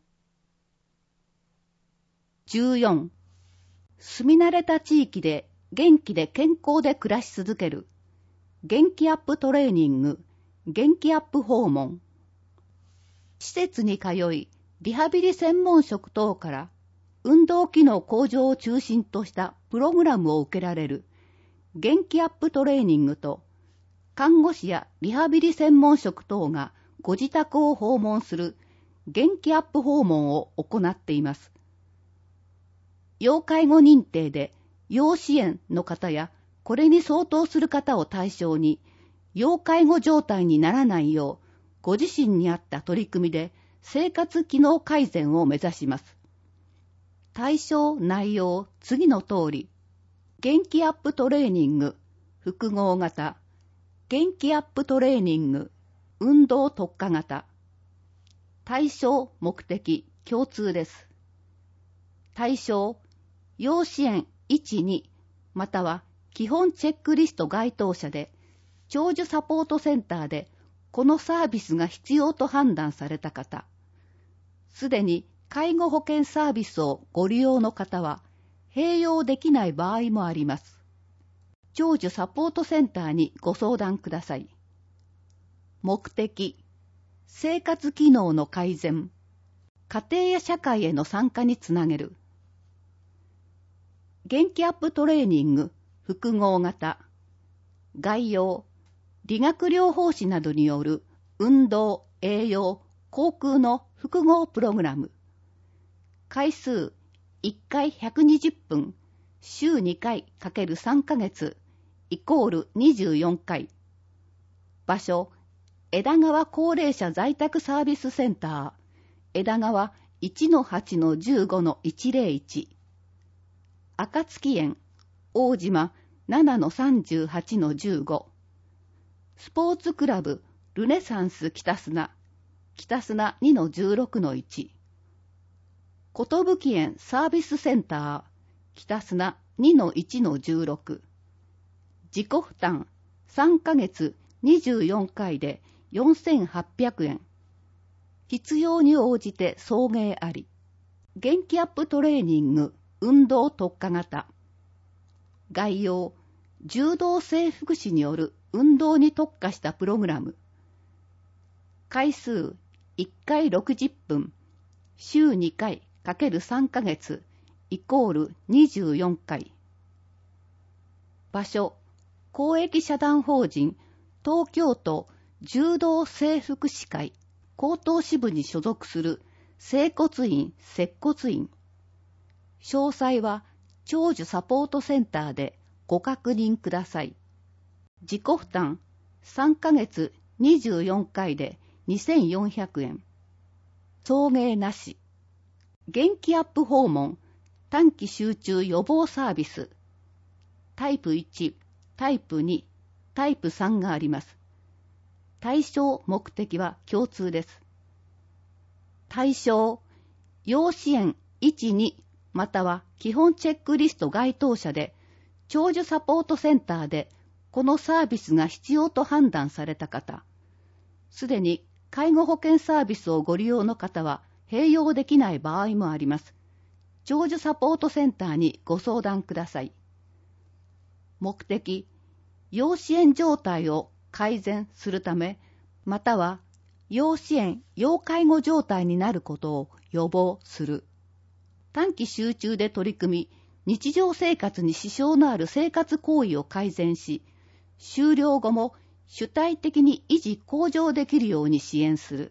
じゅうよん. 住み慣れた地域で元気で健康で暮らし続ける元気アップトレーニング、元気アップ訪問。施設に通い、リハビリ専門職等から運動機能向上を中心としたプログラムを受けられる元気アップトレーニングと、看護師やリハビリ専門職等がご自宅を訪問する元気アップ訪問を行っています。要介護認定で要支援の方やこれに相当する方を対象に、要介護状態にならないようご自身に合った取り組みで生活機能改善を目指します。対象内容次の通り、元気アップトレーニング複合型、元気アップトレーニング運動特化型。対象目的共通です。対象要支援いち、にまたは基本チェックリスト該当者で、長寿サポートセンターでこのサービスが必要と判断された方、すでに介護保険サービスをご利用の方は併用できない場合もあります。長寿サポートセンターにご相談ください。目的、生活機能の改善、家庭や社会への参加につなげる。元気アップトレーニング複合型。概要、理学療法士などによる運動、栄養、 航空の複合プログラム。回数いっかいひゃくにじゅっぷん、週にかい ×さん ヶ月、イコールにじゅうよんかい。場所、枝川高齢者在宅サービスセンター、枝川 いちのはちのじゅうごのいちぜろいち。暁園、大島 ななのさんじゅうはちのじゅうご。スポーツクラブ、ルネサンス北砂、北砂 にのじゅうろくのいち。ことぶき園サービスセンター、北砂 にのいちのじゅうろく。自己負担さんかげつにじゅうよんかいでよんせんはっぴゃくえん。必要に応じて送迎あり。元気アップトレーニング運動特化型。概要、柔道整復師による運動に特化したプログラム。回数いっかいろくじゅっぷん、週にかい ×さん ヶ月、イコールにじゅうよんかい。場所、公益社団法人東京都柔道整復師会高等支部に所属する整骨院・接骨院。詳細は長寿サポートセンターでご確認ください。自己負担さんかげつにじゅうよんかいでにせんよんひゃくえん。送迎なし。元気アップ訪問短期集中予防サービス。タイプいち、タイプに、タイプさんがあります。対象目的は共通です。対象、要支援いち、にまたは基本チェックリスト該当者で長寿サポートセンターでこのサービスが必要と判断された方、すでに介護保険サービスをご利用の方は併用できない場合もあります。長寿サポートセンターにご相談ください。目的、要支援状態を改善するため、または要支援・要介護状態になることを予防する。短期集中で取り組み、日常生活に支障のある生活行為を改善し、終了後も主体的に維持向上できるように支援する。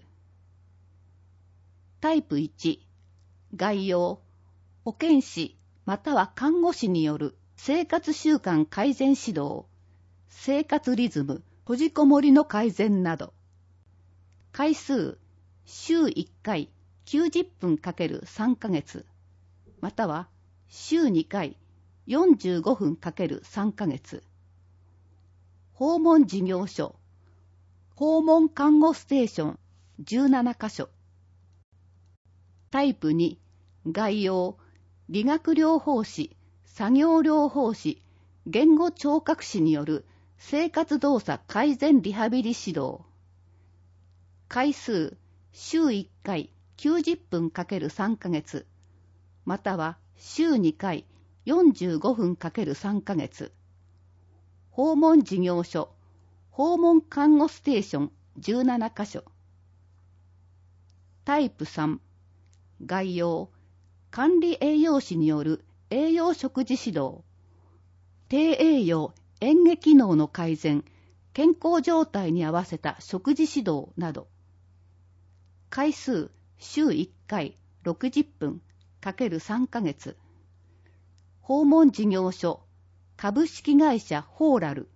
タイプいち、概要、保健師または看護師による生活習慣改善指導、生活リズム、閉じこもりの改善など。回数、週いっかいきゅうじゅっぷん ×さん ヶ月、または週にかいよんじゅうごふん ×さん ヶ月。訪問事業所、訪問看護ステーションじゅうななかしょ。タイプに、概要、理学療法士、作業療法士、言語聴覚士による生活動作改善リハビリ指導。回数、週いっかいきゅうじゅっぷん ×さん ヶ月、または週にかいよんじゅうごふん ×さん ヶ月。訪問事業所、訪問看護ステーションじゅうななかしょ。タイプさん、概要、管理栄養士による栄養食事指導、低栄養嚥下機能の改善、健康状態に合わせた食事指導など。回数、週いっかいろくじゅっぷん ×さん ヶ月。訪問事業所、株式会社ホーラル。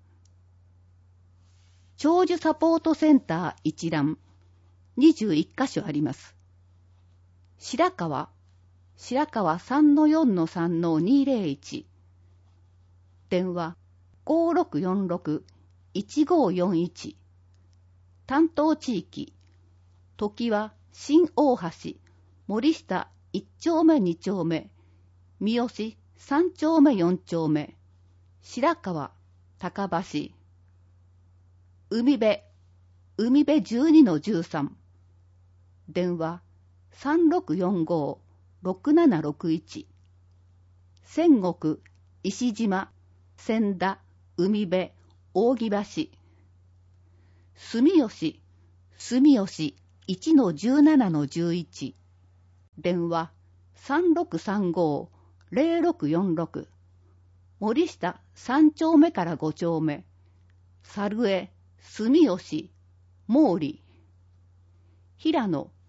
長寿サポートセンター一覧、にじゅういっかしょあります。白川、白川 さんのよんのさんのにぜろいち。電話ごろくよんろく いちごよんいち。担当地域、常盤、新大橋、森下いっちょうめにちょうめ、三好さんちょうめよんちょうめ、白川、高橋。海辺、海辺じゅうにのじゅうさん。電話さんろくよんご ろくななろくいち。仙石、石島、千田、海辺、扇橋。住吉、住吉いちのじゅうななのじゅういち。電話さんろくさんご ぜろろくよんろく。森下さんちょうめからごちょうめ。猿江、住吉、毛利。平野、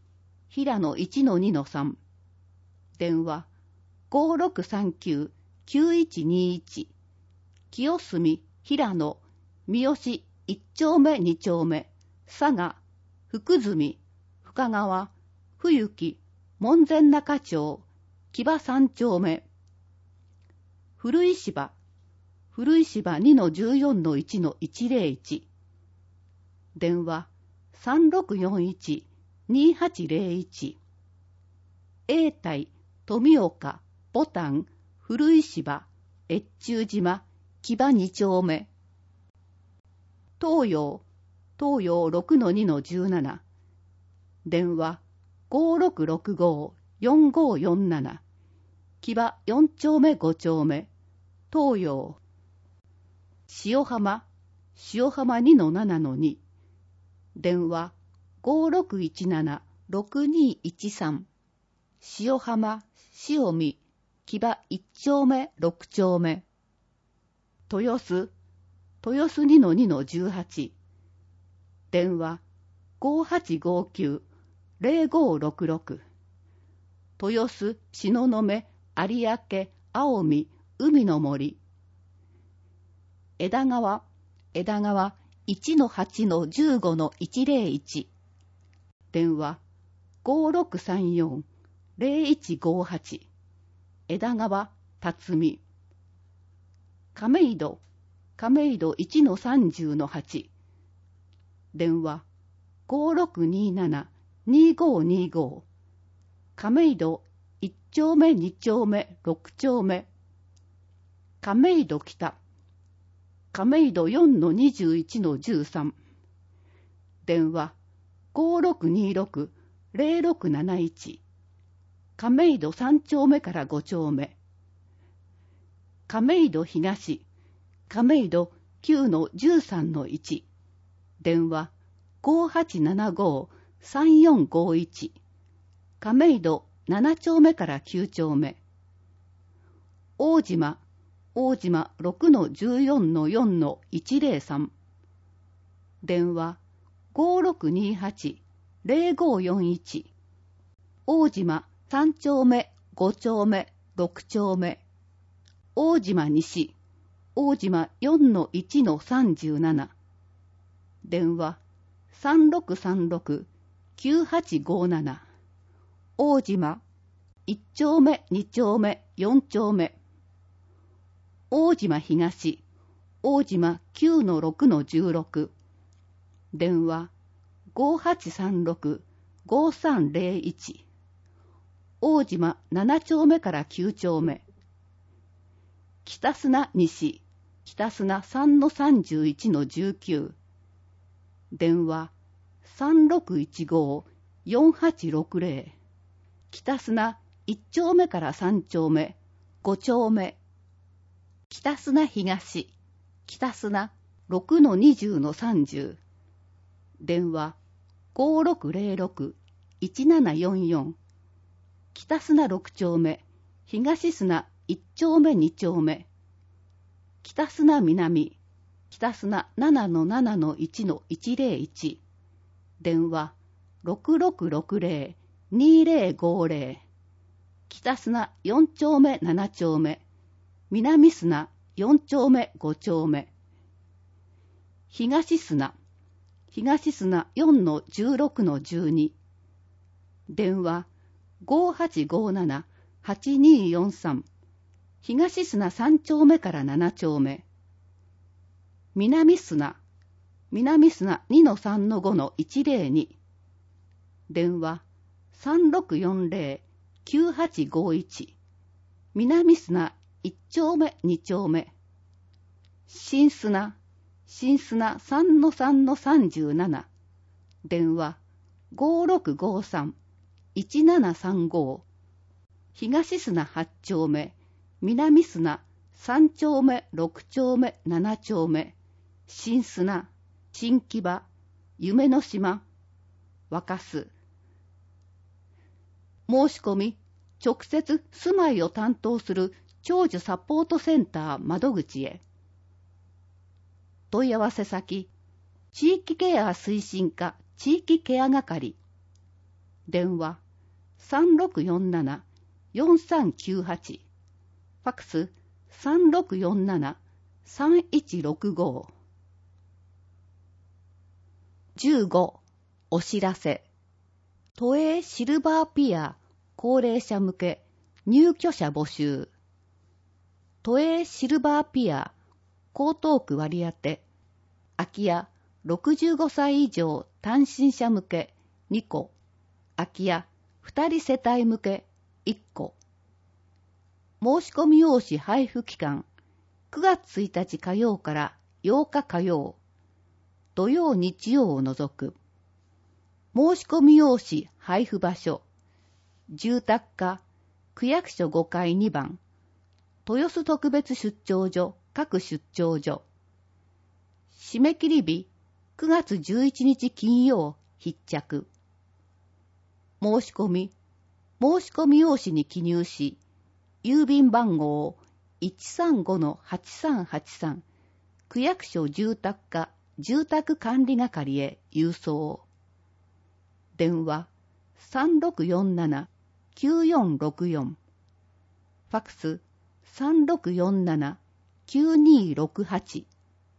平野 いちのにのさん。電話 ごーろくさんきゅうきゅういちにいち。清澄平野三好いっ丁目に丁目佐賀福住深川冬木門前仲町木場さん丁目古石芝古石芝 にのじゅうよんのいちのいちぜろいち。電話 さんろくよんいちにはちぜろいち。永代富岡ボタン古石芝越中島木場に丁目東洋東洋 ろくのにのじゅうなな。電話 ごーろくろくごよんごよんなな。木場よん丁目ご丁目東洋塩浜塩浜 にのななのに。電話 ごーろくいちななろくにいちさん。塩浜塩見木場いち丁目ろく丁目豊洲豊洲 にのにのじゅうはち。電話 ごーはちごーきゅうぜろごーろくろく。豊洲東雲有明青海海の森枝川枝川 いちのはちのじゅうごのいちぜろいち。電話 ごーろくさんよんぜろいちごーはち。枝川辰巳亀戸亀戸 いちのさんじゅうのはち。電話 ごーろくにななにごにご。亀戸いち丁目に丁目ろく丁目亀戸北亀戸 よんのにじゅういちのじゅうさん。電話 ごーろくにろくぜろろくなないち。亀戸さん丁目からご丁目亀戸東亀戸 きゅうのじゅうさんのいち。電話 ごーはちななごさんよんごいち。亀戸なな丁目からきゅう丁目大島大島 ろくのじゅうよんのよんのいちぜろさん。電話 ごーろくにはちぜろごよんいち。大島さん丁目ご丁目ろく丁目大島西大島 よんのいちのさんじゅうなな。電話 さんろくさんろくきゅうはちごなな。大島いち丁目に丁目よん丁目大島東大島 きゅうのろくのじゅうろく。電話 ごーはちさんろくごさんぜろいち。大島なな丁目からきゅう丁目北砂西北砂 さんのさんじゅういちのじゅうきゅう。電話 さんろくいちごよんはちろくぜろ。北砂いち丁目からさん丁目ご丁目北砂東北砂ろくのにじゅうのさんじゅう。電話 ごーろくぜろろくいちななよんよん。北砂ろく丁目東砂いち丁目に丁目北砂南北砂 ななのななのいちのいちぜろいち。電話 ろくろくろくぜろにぜろごぜろ。北砂よん丁目なな丁目南砂よん丁目ご丁目東砂東砂よんのじゅうろくのじゅうに。電話 ごーはちごななはちによんさん。東砂さん丁目からなな丁目南砂南砂 にのさんのごのいちぜろに。電話 さんろくよんぜろきゅうはちごいち。南砂いち丁目に丁目新砂新砂 さんのさんのさんじゅうなな。電話 ごーろくごさんいちななさんご。東砂はち丁目南砂さん丁目ろく丁目なな丁目新砂新木場夢の島若洲。申し込み直接住まいを担当する長寿サポートセンター窓口へ。問い合わせ先地域ケア推進課地域ケア係電話 さんろくよんなな よんさんきゅうはち、ファックス さんろくよんなな さんいちろくご。じゅうご、お知らせ。都営シルバーピア高齢者向け入居者募集。都営シルバーピア江東区割当空き家ろくじゅうごさい以上単身者向けにこ、空き家ふたり世帯向けいっこ。申し込み用紙配布期間くがつついたち火曜からようか火曜、土曜日曜を除く。申し込み用紙配布場所、住宅課区役所ごかいにばん、豊洲特別出張所各出張所。締め切り日くがつじゅういちにち金曜必着。申し込み、申し込み用紙に記入し、郵便番号 いちさんごのはちさんはちさん 区役所住宅課住宅管理係へ郵送。電話 さんろくよんなな きゅうよんろくよん、ファックス さんろくよんなな きゅうにろくはち。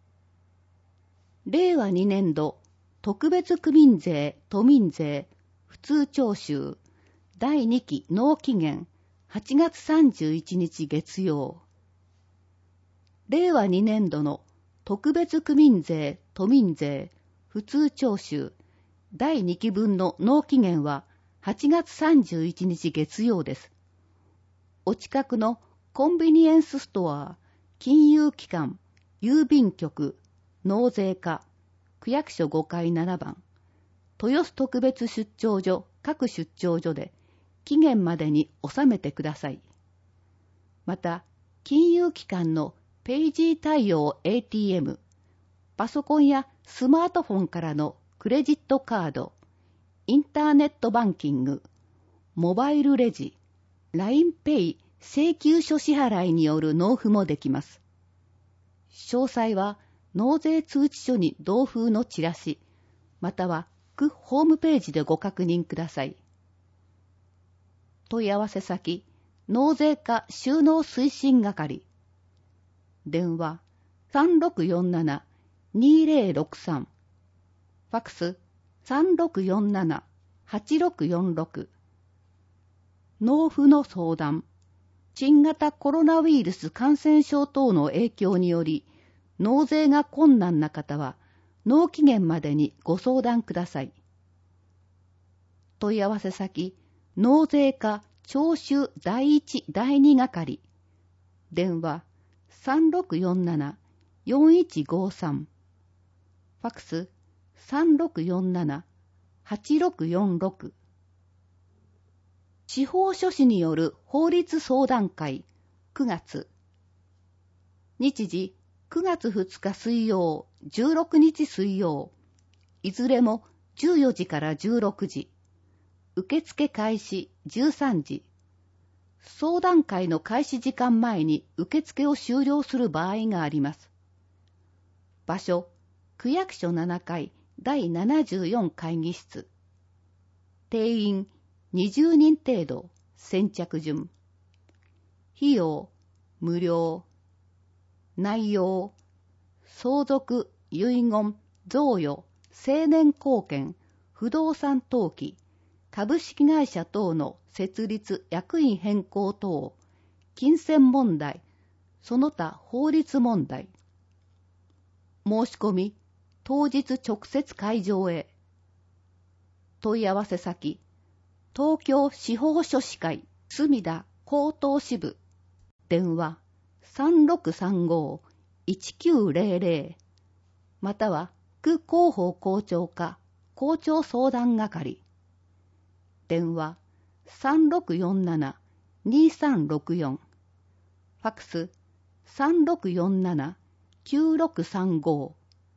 れいわにねんど特別区民税都民税普通徴収だいにき納期限はちがつさんじゅういちにち月曜。れいわにねんどの特別区民税都民税普通徴収だいにきぶんの納期限ははちがつさんじゅういちにち月曜です。お近くのコンビニエンスストア、金融機関、郵便局、納税課、区役所ごかいななばん、豊洲特別出張所各出張所で期限までに納めてください。また、金融機関のペイジー対応 エーティーエム、パソコンやスマートフォンからのクレジットカード、インターネットバンキング、モバイルレジ、ラインペイ 請求書支払いによる納付もできます。詳細は納税通知書に同封のチラシ、または区ホームページでご確認ください。問い合わせ先、納税課収納推進係。電話 さんろくよんなな にぜろろくさん、ファックス さんろくよんなな はちろくよんろく。納付の相談。新型コロナウイルス感染症等の影響により、納税が困難な方は、納期限までにご相談ください。問い合わせ先、納税課徴収だいいちだいに係。電話 さんろくよんなな よんいちごさん。ファックス さんろくよんなな はちろくよんろく。司法書士による法律相談会くがつ。日時くがつふつか水曜、じゅうろくにち水曜。いずれもじゅうよじからじゅうろくじ。受付開始じゅうさんじ。相談会の開始時間前に受付を終了する場合があります。場所、区役所ななかいだいななじゅうよん会議室。定員にじゅうにん程度、先着順。費用、無料。内容、相続、遺言、贈与、成年後見、不動産登記、株式会社等の設立役員変更等、金銭問題、その他法律問題。申し込み、当日直接会場へ。問い合わせ先、東京司法書士会墨田高等支部。電話 さんろくさんご いちきゅうぜろぜろ または区広報校長課校長相談係。電話 さんろくよんなな にさんろくよん。ファックス さんろくよんなな きゅうろくさんご。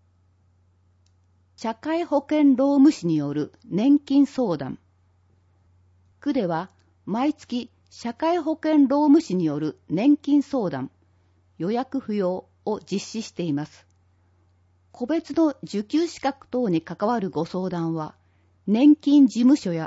社会保険労務士による年金相談。区では毎月社会保険労務士による年金相談、予約不要を実施しています。個別の受給資格等に関わるご相談は、年金事務所や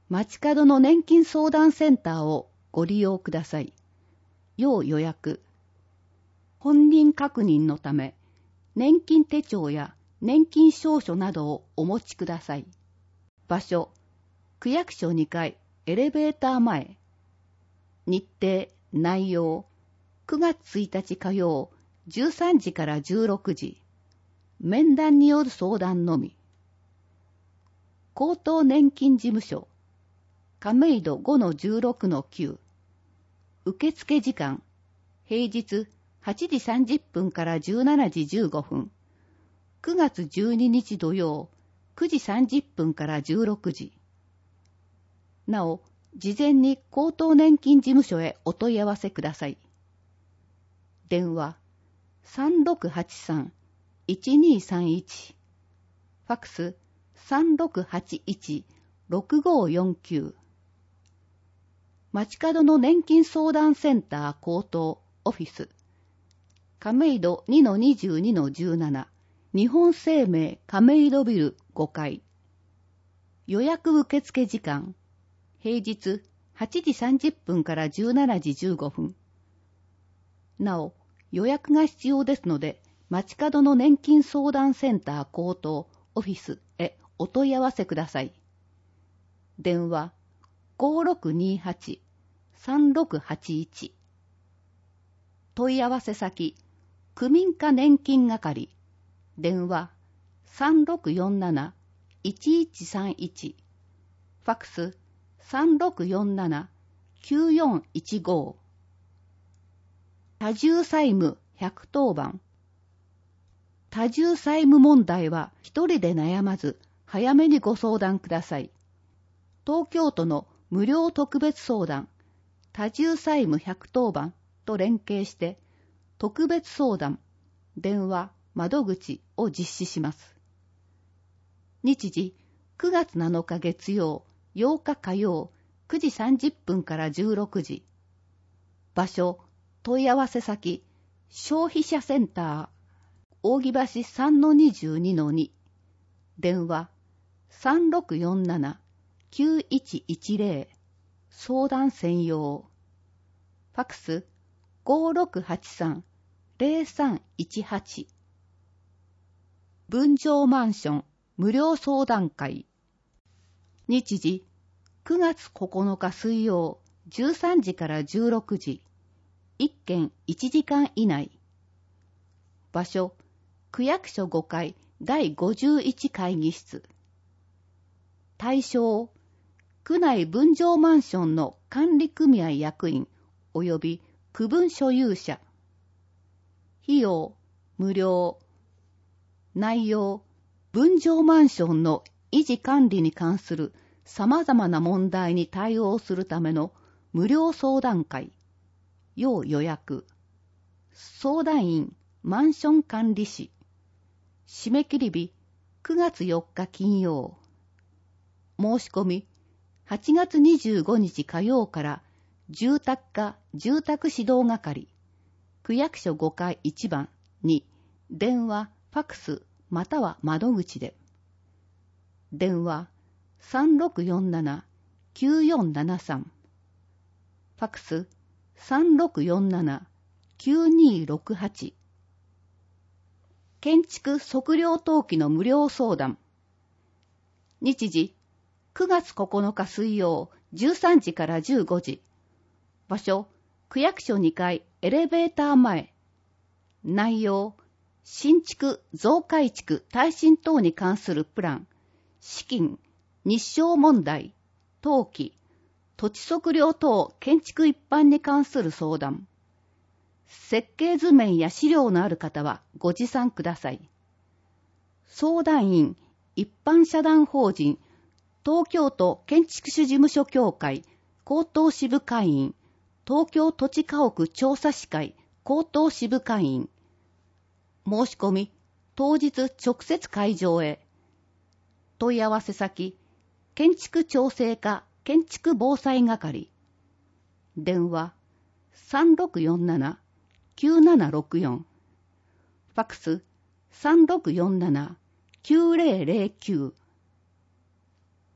街角の年金相談センターをご利用ください。要予約。本人確認のため、年金手帳や年金証書などをお持ちください。場所、区役所にかいエレベーター前。日程、内容、くがつついたち火曜、じゅうさんじからじゅうろくじ。面談による相談のみ。高等年金事務所、亀戸 ごのじゅうろくのきゅう。受付時間、平日はちじさんじゅっぷんからじゅうしちじじゅうごふん。くがつじゅうににち土曜、くじさんじゅっぷんからじゅうろくじ。なお、事前に高等年金事務所へお問い合わせください。電話 さんろくはちさん いちにさんいち。ファックス さんろくはちいち ろくごよんきゅう。街角の年金相談センター高等オフィス。亀戸 にのにじゅうにのじゅうなな。日本生命亀戸ビルごかい。予約受付時間。平日はちじさんじゅっぷんからじゅうしちじじゅうごふん。なお、予約が必要ですので、街角の年金相談センター高等オフィスへお問い合わせください。電話 ごろくにはち さんろくはちいち。問い合わせ先、区民課年金係。電話 さんろくよんなな いちいちさんいち。ファックス さんろくよんなな きゅうよんいちご。多重債務ひゃくとおばん。多重債務問題は一人で悩まず、早めにご相談ください。東京都の無料特別相談、多重債務ひゃくとおばんと連携して、特別相談、電話、窓口を実施します。日時、くがつなのか月曜、ようか火曜、くじさんじゅっぷんからじゅうろくじ。場所、問い合わせ先、消費者センター、扇橋 さんのにじゅうにのに。電話、さんろくよんなな きゅういちいちぜろ。相談専用。ファックス、ごろくはちさん ぜろさんいちはち。分譲マンション無料相談会。日時、くがつここのか水曜、じゅうさんじからじゅうろくじ。いっけんいちじかん以内。場所、区役所ごかいだいごじゅういち会議室。対象、区内分譲マンションの管理組合役員及び区分所有者。費用、無料。内容、分譲マンションの維持管理に関する様々な問題に対応するための無料相談会。要予約。相談員、マンション管理士。締め切り日、くがつよっか金曜。申し込み、はちがつにじゅうごにち火曜から住宅課住宅指導係、区役所ごかいいちばんに電話、ファックスまたは窓口で。電話 さんろくよんなな きゅうよんななさん。ファックス さんろくよんなな きゅうにろくはち。建築測量登記の無料相談。日時、くがつここのか水曜、じゅうさんじからじゅうごじ。場所、区役所にかいエレベーター前。内容、新築、増改築、耐震等に関するプラン、資金、日照問題、登記、土地測量等建築一般に関する相談。設計図面や資料のある方はご持参ください。相談員、一般社団法人、東京都建築士事務所協会、高等支部会員、東京土地家屋調査士会、高等支部会員。申し込み、当日直接会場へ。問い合わせ先、建築調整課建築防災係。電話、さんろくよんなな きゅうななろくよん。ファックス、さんろくよんなな きゅうぜろぜろきゅう。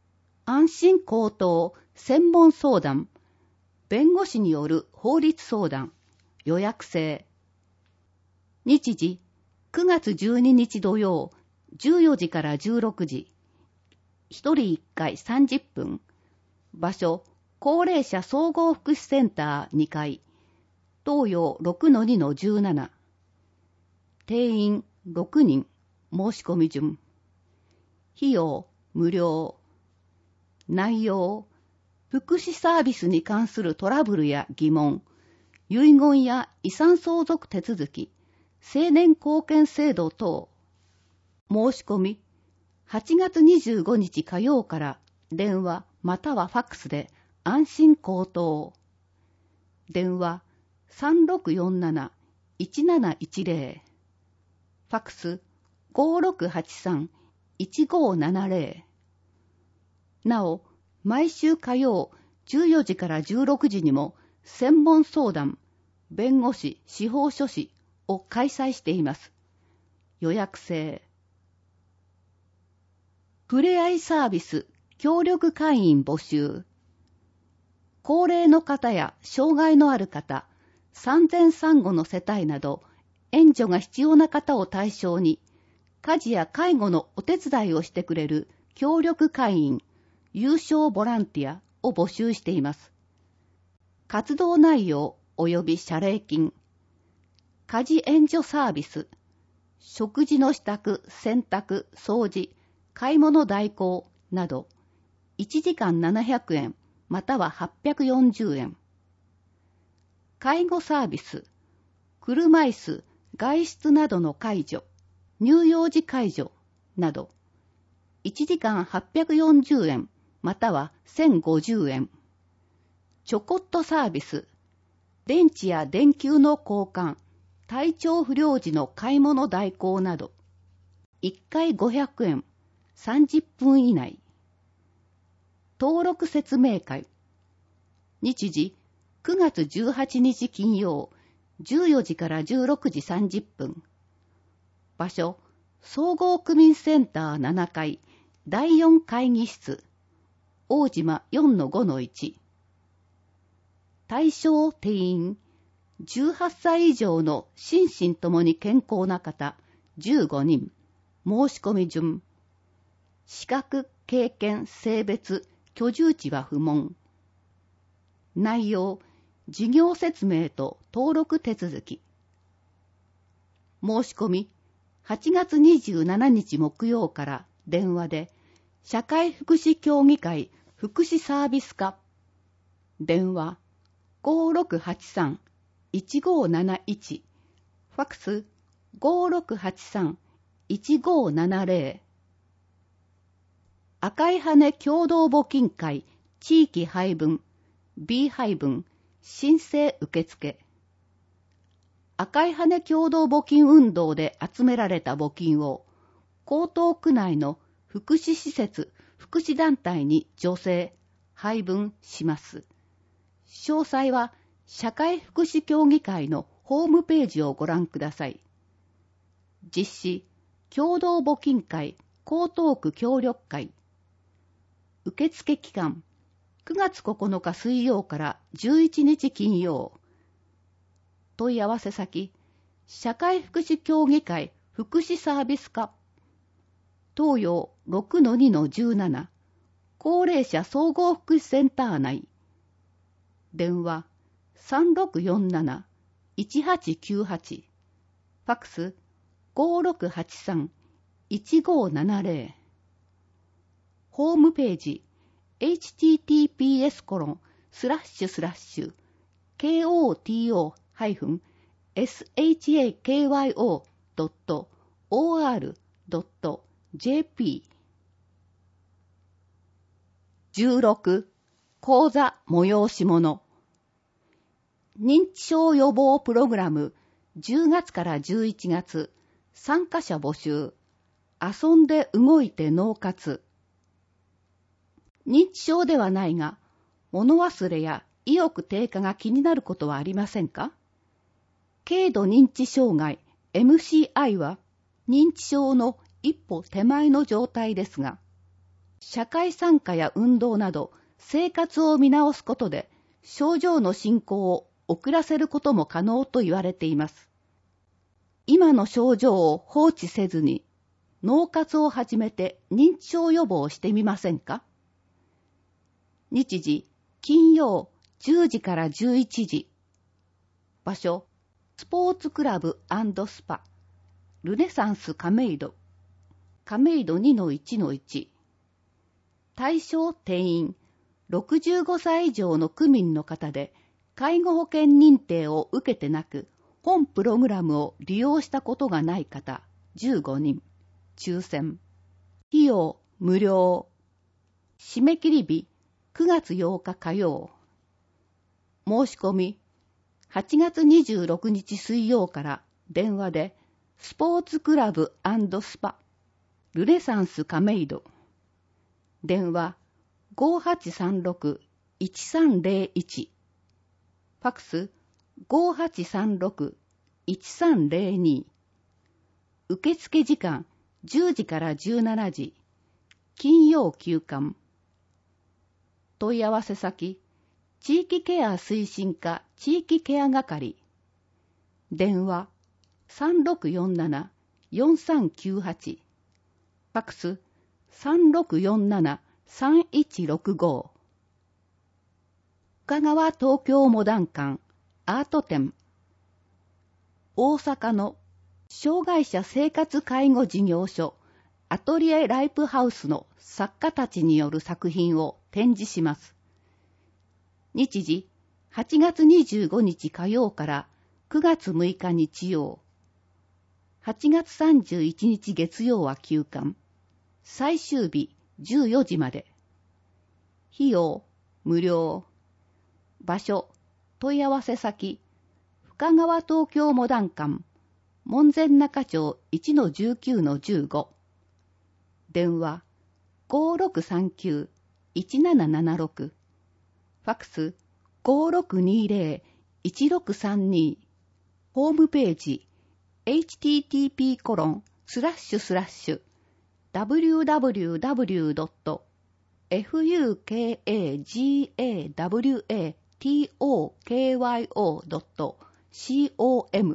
安心高等専門相談、弁護士による法律相談、予約制。日時、くがつじゅうににち土曜、じゅうよじからじゅうろくじ。一人一回さんじゅっぷん。場所、高齢者総合福祉センターにかい。東洋 ろくのにのじゅうなな。定員ろくにん。申し込み順。費用無料。内容、福祉サービスに関するトラブルや疑問、遺言や遺産相続手続き、成年後見制度等。申し込み、はちがつにじゅうごにち火曜から電話またはファックスで安心高等。電話 さんろくよんなな「いちなないちぜろ。ファックス ごろくはちさん「いちごななぜろ。なお、毎週火曜じゅうよじからじゅうろくじにも専門相談、弁護士司法書士を開催しています。予約制。ふれあいサービス協力会員募集。高齢の方や障害のある方、産前産後の世帯など援助が必要な方を対象に家事や介護のお手伝いをしてくれる協力会員、有償ボランティアを募集しています。活動内容及び謝礼金、家事援助サービス、食事の支度、洗濯、掃除、買い物代行など、いちじかんななひゃくえんまたははっぴゃくよんじゅうえん。介護サービス、車椅子、外出などの介助、乳幼児介助など、いちじかんはっぴゃくよんじゅうえんまたはせんごじゅうえん。ちょこっとサービス、電池や電球の交換、体調不良時の買い物代行など、いっかいごひゃくえん、さんじゅっぷん以内。登録説明会。日時、くがつじゅうはちにち金曜、じゅうよじからじゅうろくじさんじゅっぷん。場所、総合区民センターななかい、だいよん会議室、大島 よんのごのいち。対象定員、じゅうはっさい以上の心身ともに健康な方じゅうごにん。申し込み順。資格、経験、性別、居住地は不問。内容、事業説明と登録手続き。申し込み、はちがつにじゅうしちにち木曜から電話で、社会福祉協議会福祉サービス課。電話、ごろくはちさん「いちごなないち。ファックス、ごろくはちさん「いちごななぜろ。赤い羽共同募金会地域配分 B 配分申請受付。赤い羽共同募金運動で集められた募金を江東区内の福祉施設福祉団体に助成配分します。詳細は社会福祉協議会のホームページをご覧ください。実施共同募金会江東区協力会。受付期間くがつここのか水曜からじゅういちにち金曜。問い合わせ先、社会福祉協議会福祉サービス課。東洋 ろくのにのじゅうなな。高齢者総合福祉センター内。電話 さんろくよんなな「いちはちきゅうはち。ファックス ごろくはちさん「いちごななぜろ。ホームページ エイチティーティーピーエスコロンスラッシュスラッシュ ケーオーティーオーハイフンエスエイチエーケーワイオードットオーアールドットジェーピー。 じゅうろく講座催し物。認知症予防プログラムじゅうがつからじゅういちがつ参加者募集。遊んで動いて脳活。認知症ではないが物忘れや意欲低下が気になることはありませんか？軽度認知障害 エムシーアイ は認知症の一歩手前の状態ですが、 社会参加や運動など生活を見直すことで症状の進行を遅らせることも可能と言われています。今の症状を放置せずに脳活を始めて認知症予防をしてみませんか？日時、金曜じゅうじからじゅういちじ。場所、スポーツクラブ&スパ、ルネサンス亀戸、亀戸 にのいちのいち。対象定員、ろくじゅうごさい以上の区民の方で、介護保険認定を受けてなく、本プログラムを利用したことがない方、じゅうごにん。抽選。費用、無料。締め切り日、くがつようか火曜。申し込み、はちがつにじゅうろくにち水曜から電話で、スポーツクラブ&スパ、ルネサンス亀戸。電話、ごはちさんろく いちさんぜろいち。ファクス、ごはちさんろく いちさんぜろに。受付時間、じゅうじからじゅうしちじ。金曜休館。問い合わせ先、地域ケア推進課地域ケア係。電話、さんろくよんなな よんさんきゅうはち。ファクス、さんろくよんなな さんいちろくご。深川東京モダン館アート展。大阪の障害者生活介護事業所アトリエライプハウスの作家たちによる作品を展示します。日時、はちがつにじゅうごにち火曜からくがつむいか日曜。はちがつさんじゅういちにち月曜は休館。最終日じゅうよじまで。費用、無料。場所、問い合わせ先、深川東京モダン館、門前仲町 いちのじゅうきゅうのじゅうご。電話、ごろくさんきゅう いちななななろく。ファクス、ごろくにぜろ いちろくさんに。ホームページ、エイチティーティーピーコロンスラッシュスラッシュダブリューダブリューダブリュードットエフユーケーエージーエーダブリューエーティーオーケーワイオードットコム。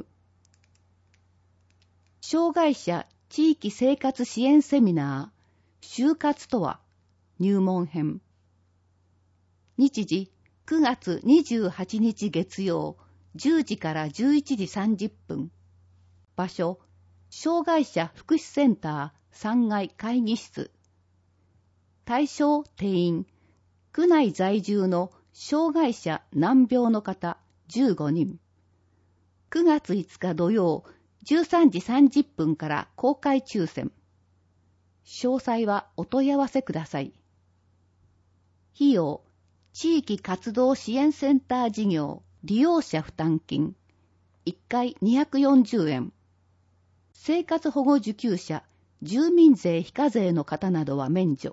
障害者地域生活支援セミナー、就活とは入門編。日時、くがつにじゅうはちにち月曜、じゅうじからじゅういちじさんじゅっぷん。場所、障害者福祉センターさんがい会議室。対象定員、区内在住の障害者難病の方じゅうごにん。くがついつか土曜、じゅうさんじさんじゅっぷんから公開抽選。詳細はお問い合わせください。費用、地域活動支援センター事業利用者負担金、いっかいにひゃくよんじゅうえん。生活保護受給者、住民税非課税の方などは免除。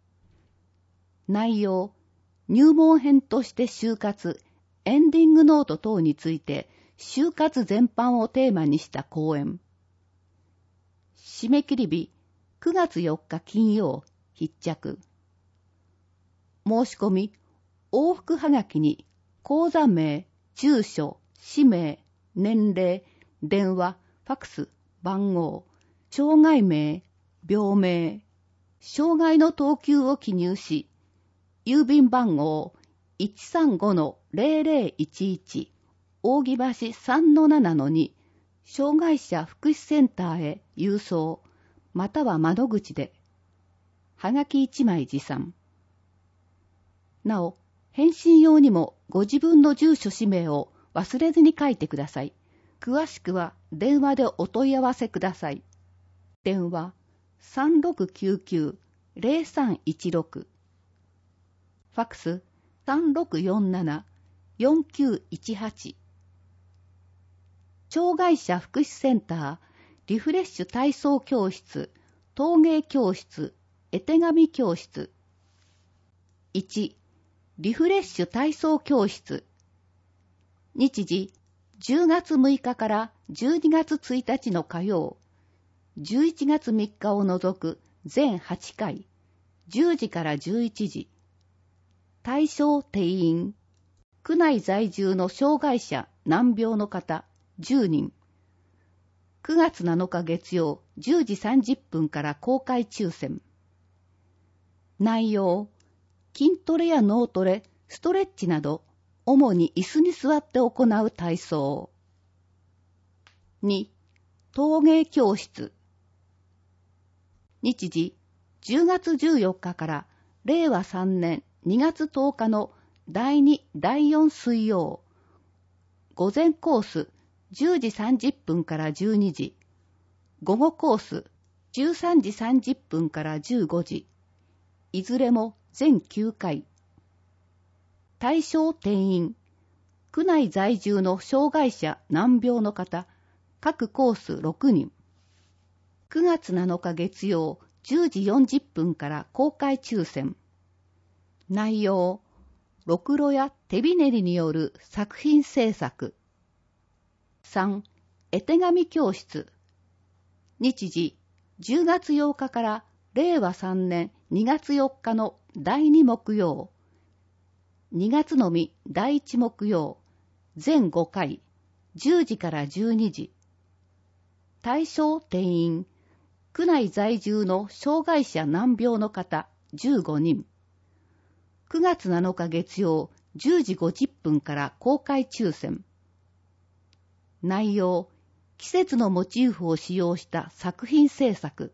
内容、入門編として就活、エンディングノート等について、就活全般をテーマにした講演。締め切り日、くがつよっか金曜、必着。申し込み、往復はがきに、口座名、住所、氏名、年齢、電話、ファクス、番号、障害名、病名、障害の等級を記入し、郵便番号 いちさんごのぜろぜろいちいち 扇橋 さんのななのに 障害者福祉センターへ郵送または窓口ではがきいちまい持参。なお、返信用にもご自分の住所氏名を忘れずに書いてください。詳しくは電話でお問い合わせください。電話 さんろくきゅうきゅう ぜろさんいちろく。ファクス さんろくよんなな よんきゅういちはち。障害者福祉センターリフレッシュ体操教室、陶芸教室、絵手紙教室。いち、リフレッシュ体操教室。日時、じゅうがつむいかからじゅうにがつついたちの火曜、じゅういちがつみっかを除く全はちかい、 じゅうじからじゅういちじ。対象定員。区内在住の障害者、難病の方、じゅうにん。くがつなのか月曜、じゅうじさんじゅっぷんから公開抽選。内容。筋トレや脳トレ、ストレッチなど、主に椅子に座って行う体操。に、陶芸教室。日時、じゅうがつじゅうよっかかられいわさんねんにがつとおかのだいに、だいよん水曜。午前コースじゅうじさんじゅっぷんからじゅうにじ。午後コースじゅうさんじさんじゅっぷんからじゅうごじ。いずれも全きゅうかい。対象定員。区内在住の障害者難病の方、各コースろくにん。くがつなのか月曜、じゅうじよんじゅっぷんから公開抽選。内容。ろくろや手びねりによる作品制作。さん、絵手紙教室。日時、じゅうがつようかかられいわさんねんにがつよっかのだいに木曜。にがつのみだいいち木曜。全ごかい。じゅうじからじゅうにじ。対象定員。区内在住の障害者難病の方じゅうごにん。くがつなのか月曜じゅうじごじゅっぷんから公開抽選。内容。季節のモチーフを使用した作品制作。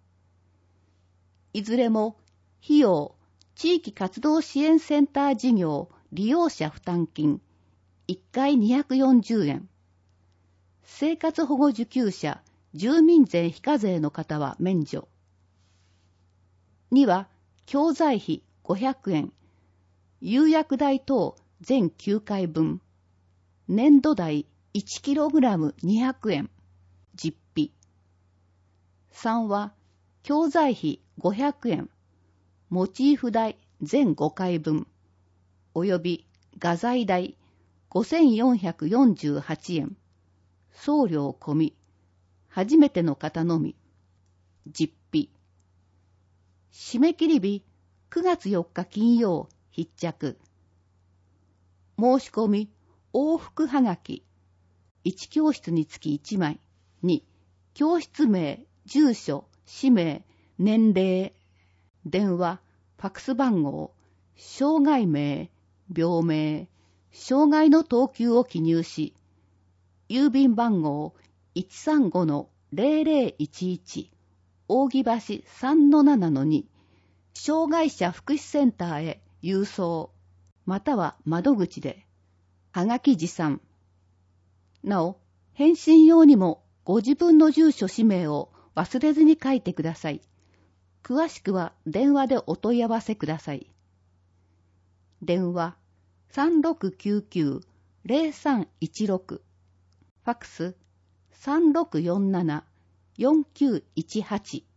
いずれも費用、地域活動支援センター事業利用者負担金いっかいにひゃくよんじゅうえん。生活保護受給者、住民税非課税の方は免除。には、教材費ごひゃくえん、釉薬代等全きゅうかいぶん、粘土代いちキログラムにひゃくえん、実費。さんは、教材費ごひゃくえん、モチーフ代全ごかいぶん、および画材代ごせんよんひゃくよんじゅうはちえん、送料込み、初めての方のみ、実費。締め切り日くがつよっか金曜必着。申し込み往復はがきいち教室につきいちまい。に、教室名、住所、氏名、年齢、電話、ファックス番号、障害名、病名、障害の等級を記入し、郵便番号 いちさんごのぜろぜろいちいち 扇橋 さんのななのに 障害者福祉センターへ郵送または窓口ではがき持参。なお、返信用にもご自分の住所氏名を忘れずに書いてください。詳しくは電話でお問い合わせください。電話 さんろくきゅうきゅうぜろさんいちろく、ファックス さんろくよんななよんきゅういちはち。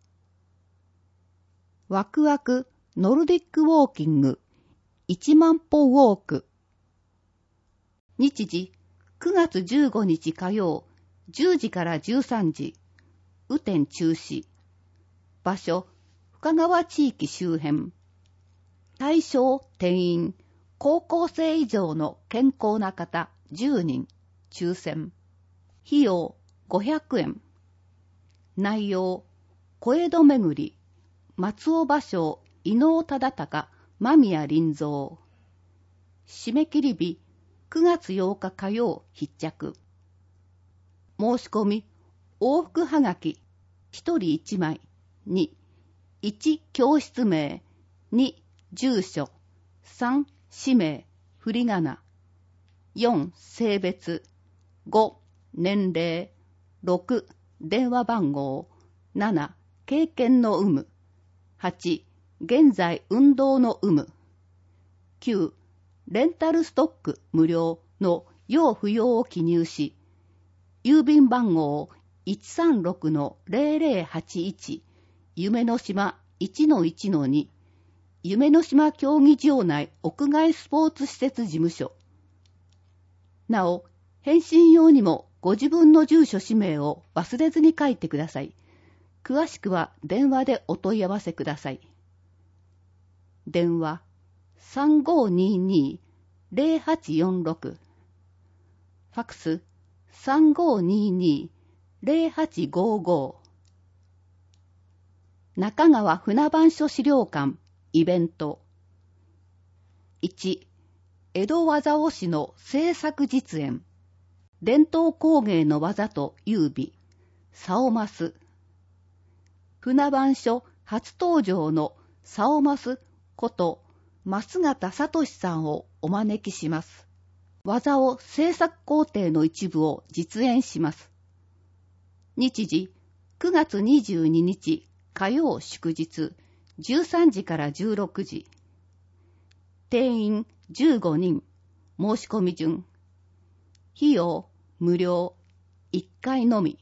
ワクワクノルディックウォーキングいちまん歩ウォーク。日時くがつじゅうごにち火曜じゅうじからじゅうさんじ。雨天中止。場所深川地域周辺。対象定員高校生以上の健康な方じゅうにん。抽選。費用ごひゃくえん。内容小江戸巡り松尾芭蕉伊能忠敬間宮林蔵。締め切り日くがつようか火曜必着。申し込み往復はがきひとりいちまい。に、いち教室名、に住所、さん氏名振り仮名、よん性別、ご年齢、ろく電話番号、なな経験の有無、はち現在運動の有無、きゅうレンタルストック無料の要不要を記入し、郵便番号 いちさんろくのぜろぜろはちいち 夢の島 いちのいちのに 夢の島競技場内屋外スポーツ施設事務所。なお、返信用にもご自分の住所氏名を忘れずに書いてください。詳しくは電話でお問い合わせください。 電話 さんごーにーにーぜろはちよんろく、ファックス さんごーにーにーぜろはちごーごー。中川船番所資料館イベント。いち、江戸技押しの制作実演。伝統工芸の技と優美、竿ます船番所初登場の竿ますこと増形聡さんをお招きします。技を制作工程の一部を実演します。日時くがつにじゅうににち火曜祝日じゅうさんじからじゅうろくじ。定員じゅうごにん。申し込み順。費用無料。いっかいのみ。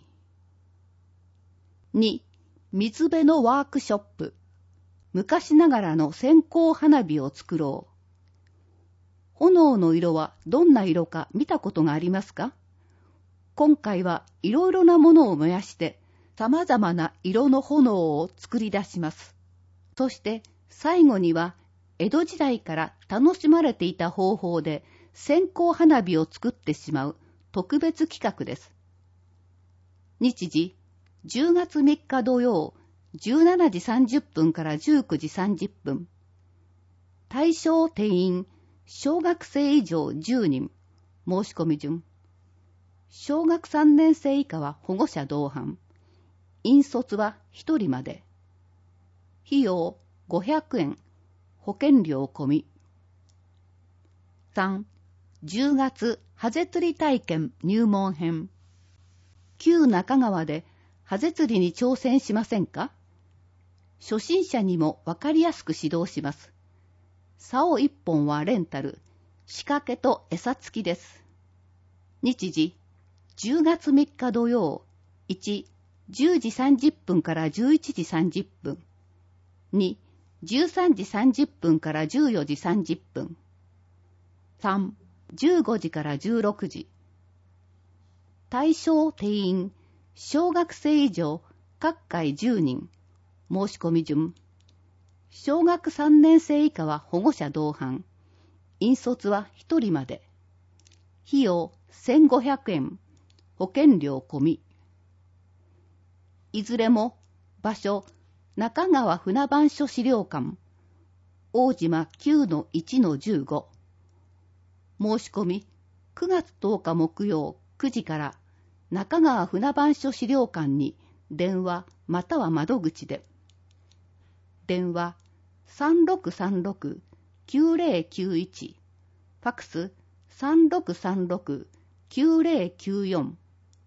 に、水辺のワークショップ。昔ながらの線香花火を作ろう。炎の色はどんな色か見たことがありますか？今回はいろいろなものを燃やして様々な色の炎を作り出します。そして最後には江戸時代から楽しまれていた方法で線香花火を作ってしまう特別企画です。日時じゅうがつみっか土曜じゅうしちじさんじゅっぷんからじゅうくじさんじゅっぷん。対象定員小学生以上じゅうにん。申し込み順。小学さんねん生以下は保護者同伴。引率はひとりまで。費用ごひゃくえん。保険料込み。さん、じゅうがつハゼ釣り体験入門編。旧中川でハゼ釣りに挑戦しませんか？初心者にもわかりやすく指導します。竿いっぽんはレンタル、仕掛けと餌付きです。日時じゅうがつみっか土曜いち、じゅうじさんじゅっぷんからじゅういちじさんじゅっぷん。に、じゅうさんじさんじゅっぷんからじゅうよじさんじゅっぷん。さん、じゅうごじからじゅうろくじ。対象定員小学生以上各回じゅうにん。申し込み順。小学さんねん生以下は保護者同伴。引率はひとりまで。費用せんごひゃくえん。保険料込み。いずれも場所中川船番所資料館大島 きゅうのいちのじゅうご。申し込みくがつとおか木曜くじから中川船番所資料館に電話または窓口で。電話 さんろくさんろくきゅうぜろきゅういち、ファックス さんろくさんろくきゅうぜろきゅうよん。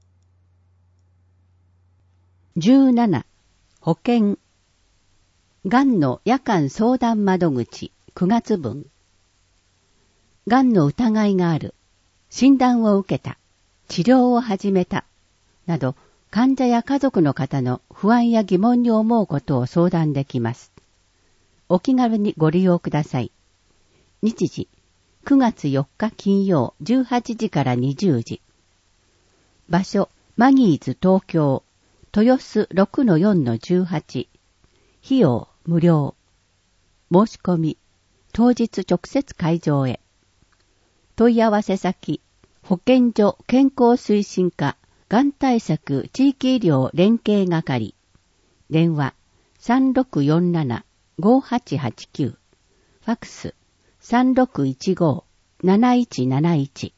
じゅうなな、保険。がんの夜間相談窓口くがつぶん。がんの疑いがある、診断を受けた、治療を始めた、など患者や家族の方の不安や疑問に思うことを相談できます。お気軽にご利用ください。日時、くがつよっか金曜じゅうはちじからにじゅうじ。場所、マギーズ東京、豊洲 ろくのよんのじゅうはち。費用、無料。申し込み、当日直接会場へ。問い合わせ先、保健所健康推進課、がん対策地域医療連携係。電話、さんろくよんななごはちはちきゅう。ファックス、さんろくいちごなないちなないち。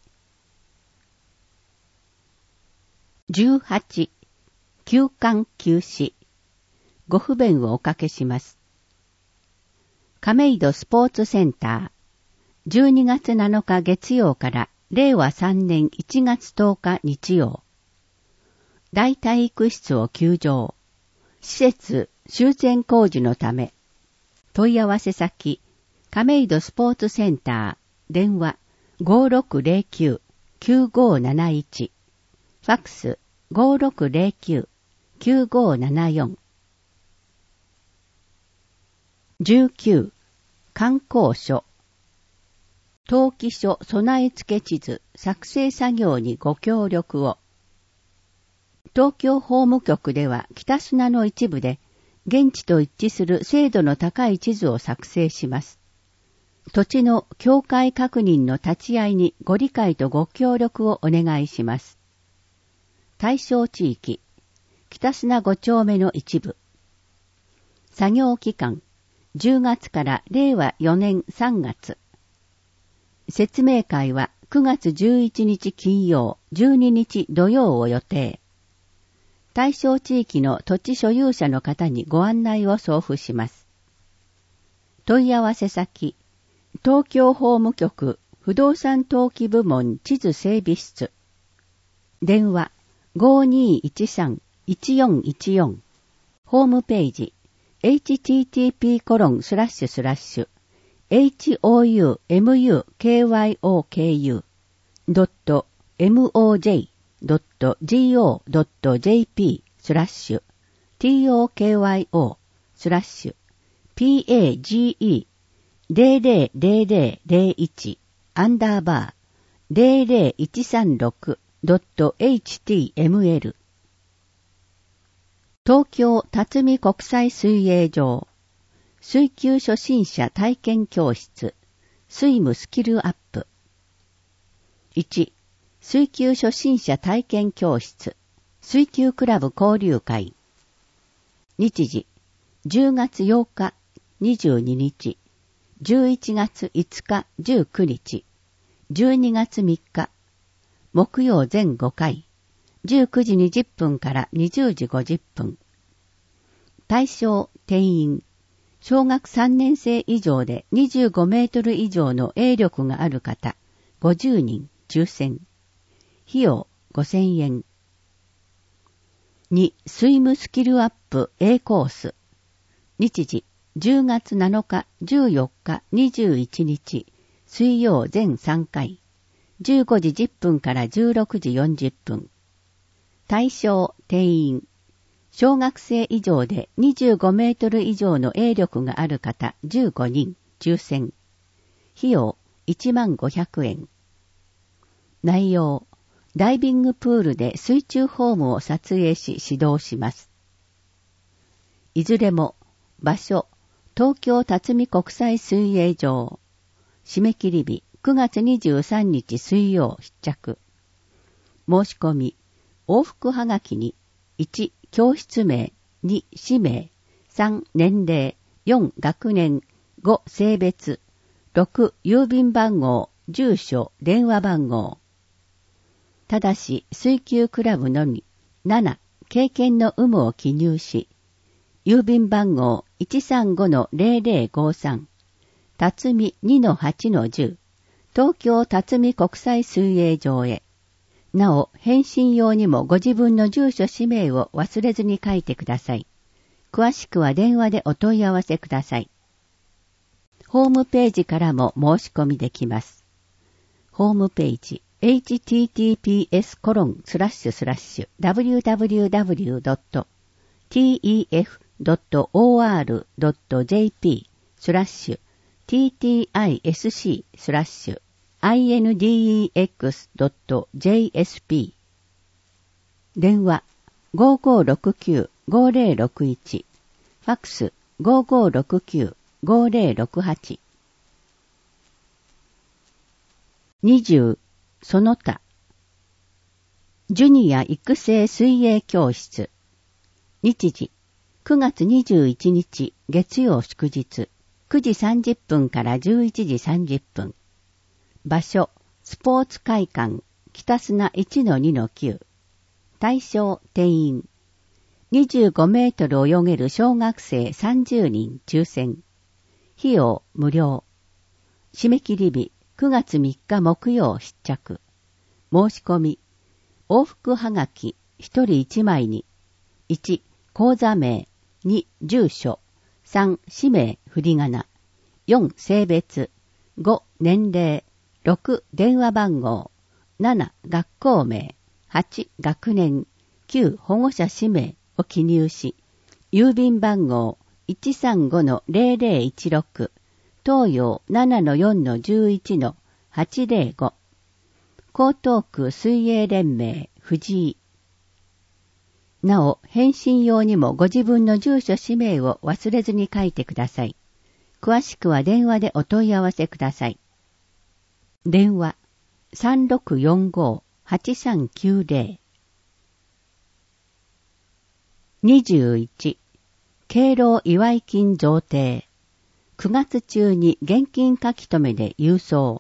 じゅうはち、休館休止。ご不便をおかけします。亀戸スポーツセンター、じゅうにがつなのか月曜かられいわさんねんいちがつとおか日曜。大体育室を休場。施設修繕工事のため。問い合わせ先、亀戸スポーツセンター、電話 ごろくぜろきゅうきゅうごなないち。ファックス ごろくぜろきゅうきゅうごななよん。じゅうきゅう、観光所。登記書備え付け地図作成作業にご協力を。東京法務局では北砂の一部で現地と一致する精度の高い地図を作成します。土地の境界確認の立ち会いにご理解とご協力をお願いします。対象地域、北砂ご丁目の一部。作業期間、じゅうがつかられいわよねんさんがつ。説明会はくがつじゅういちにち金曜、じゅうににち土曜を予定。対象地域の土地所有者の方にご案内を送付します。問い合わせ先、東京法務局不動産登記部門地図整備室。電話 ごにーいちさんいちよんいちよん。ホームページ エイチティーティーピーコロンスラッシュスラッシュ エイチオーユーエムユーケーワイオーケーユー ドット エムオージェイ ドット ジーオー ドット ジェーピー スラッシュ ティーオーケーワイオー スラッシュ ピーエージーイー ゼロゼロゼロゼロゼロいち アンダーバーゼロゼロいちさんろく ドット エイチティーエムエル 東京辰巳国際水泳場水球初心者体験教室スイムスキルアップ。いち. 水球初心者体験教室水球クラブ交流会。日時じゅうがつようかにじゅうににち、じゅういちがついつかじゅうくにち、じゅうにがつみっか、木曜全ごかい、じゅうくじにじゅっぷんからにじゅうじごじゅっぷん。対象定員、小学さんねんせい以上でにじゅうごメートル以上の泳力がある方、ごじゅうにん抽選。費用ごせんえん。に. スイムスキルアップ A コース。日時じゅうがつなのか、じゅうよっか、にじゅういちにち、水曜全さんかい、じゅうごじじゅっぷんからじゅうろくじよんじゅっぷん。対象定員、小学生以上でにじゅうごメートル以上の泳力がある方じゅうごにん抽選。費用いちまんごひゃくえん。内容、ダイビングプールで水中フォームを撮影し指導します。いずれも場所、東京辰巳国際水泳場。締め切り日くがつにじゅうさんにち水曜必着。申し込み、往復はがきにいち. 教室名、に. 氏名、さん. 年齢、よん. 学年、ご. 性別、ろく. 郵便番号、住所、電話番号。ただし水球クラブのみ。なな. 経験の有無を記入し、郵便番号 いちさんごのゼロゼロごさん、辰巳 にのはちのじゅう、東京辰巳国際水泳場へ。なお、返信用にもご自分の住所氏名を忘れずに書いてください。詳しくは電話でお問い合わせください。ホームページからも申し込みできます。ホームページ エイチティーティーピーエスコロンスラッシュスラッシュダブリューダブリューダブリュードットティーイーエフドットオーアールドットジェーピー スラッシュ ティーティーアイエスシー スラッシュ アイエヌディーイーエックスドットジェーエスピー。 電話 ごーごーろくきゅう ごーゼロろくいち、ファックス ごーごーろくきゅう ごーゼロろくはち。にじゅう. その他ジュニア育成水泳教室。日時くがつにじゅういちにち月曜祝日くじさんじゅっぷんからじゅういちじさんじゅっぷん。場所スポーツ会館北砂 いちのにのきゅう。対象定員、にじゅうごメートル泳げる小学生さんじゅうにん抽選。費用無料。締め切り日くがつみっか木曜必着。申し込み、往復はがきひとりいちまいにいち. 口座名、に. 住所、さん. 氏名振り仮名、よん. 性別、ご. 年齢、ろく. 電話番号、なな. 学校名、はち. 学年、きゅう. 保護者氏名を記入し、郵便番号 いちさんごのゼロゼロいちろく、東洋 ななのよんのじゅういちのはちゼロご、江東区水泳連盟藤井。 なお、返信用にもご自分の住所氏名を忘れずに書いてください。詳しくは電話でお問い合わせください。電話 さんろくよんご はちさんきゅうぜろ。にじゅういち、敬老祝い金贈呈。くがつ中に現金書き留めで郵送。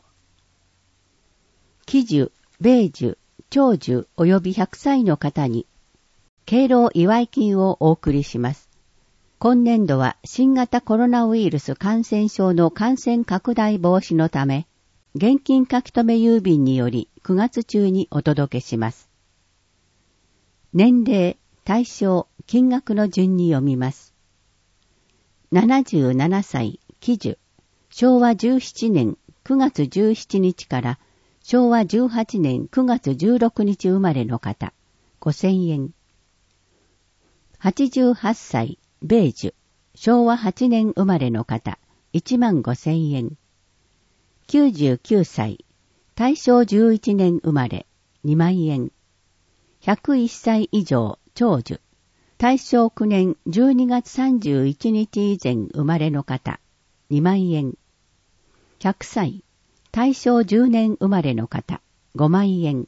喜寿、米寿、長寿及びひゃくさいの方に、敬老祝い金をお送りします。今年度は新型コロナウイルス感染症の感染拡大防止のため、現金書き留め郵便によりくがつ中にお届けします。年齢、対象、金額の順に読みます。ななじゅうななさい、喜寿、しょうわじゅうななねんくがつじゅうしちにちからしょうわじゅうはちねんくがつじゅうろくにち生まれの方、ごせんえん。はちじゅうはっさい、米寿、しょうわはちねん生まれの方、いちまんごせんえん。きゅうじゅうきゅうさい、大正じゅういちねん生まれ、にまんえん。ひゃくいっさい以上、長寿、大正きゅうねんじゅうにがつさんじゅういちにち以前生まれの方、にまんえん。ひゃくさい、大正じゅうねん生まれの方、ごまんえん。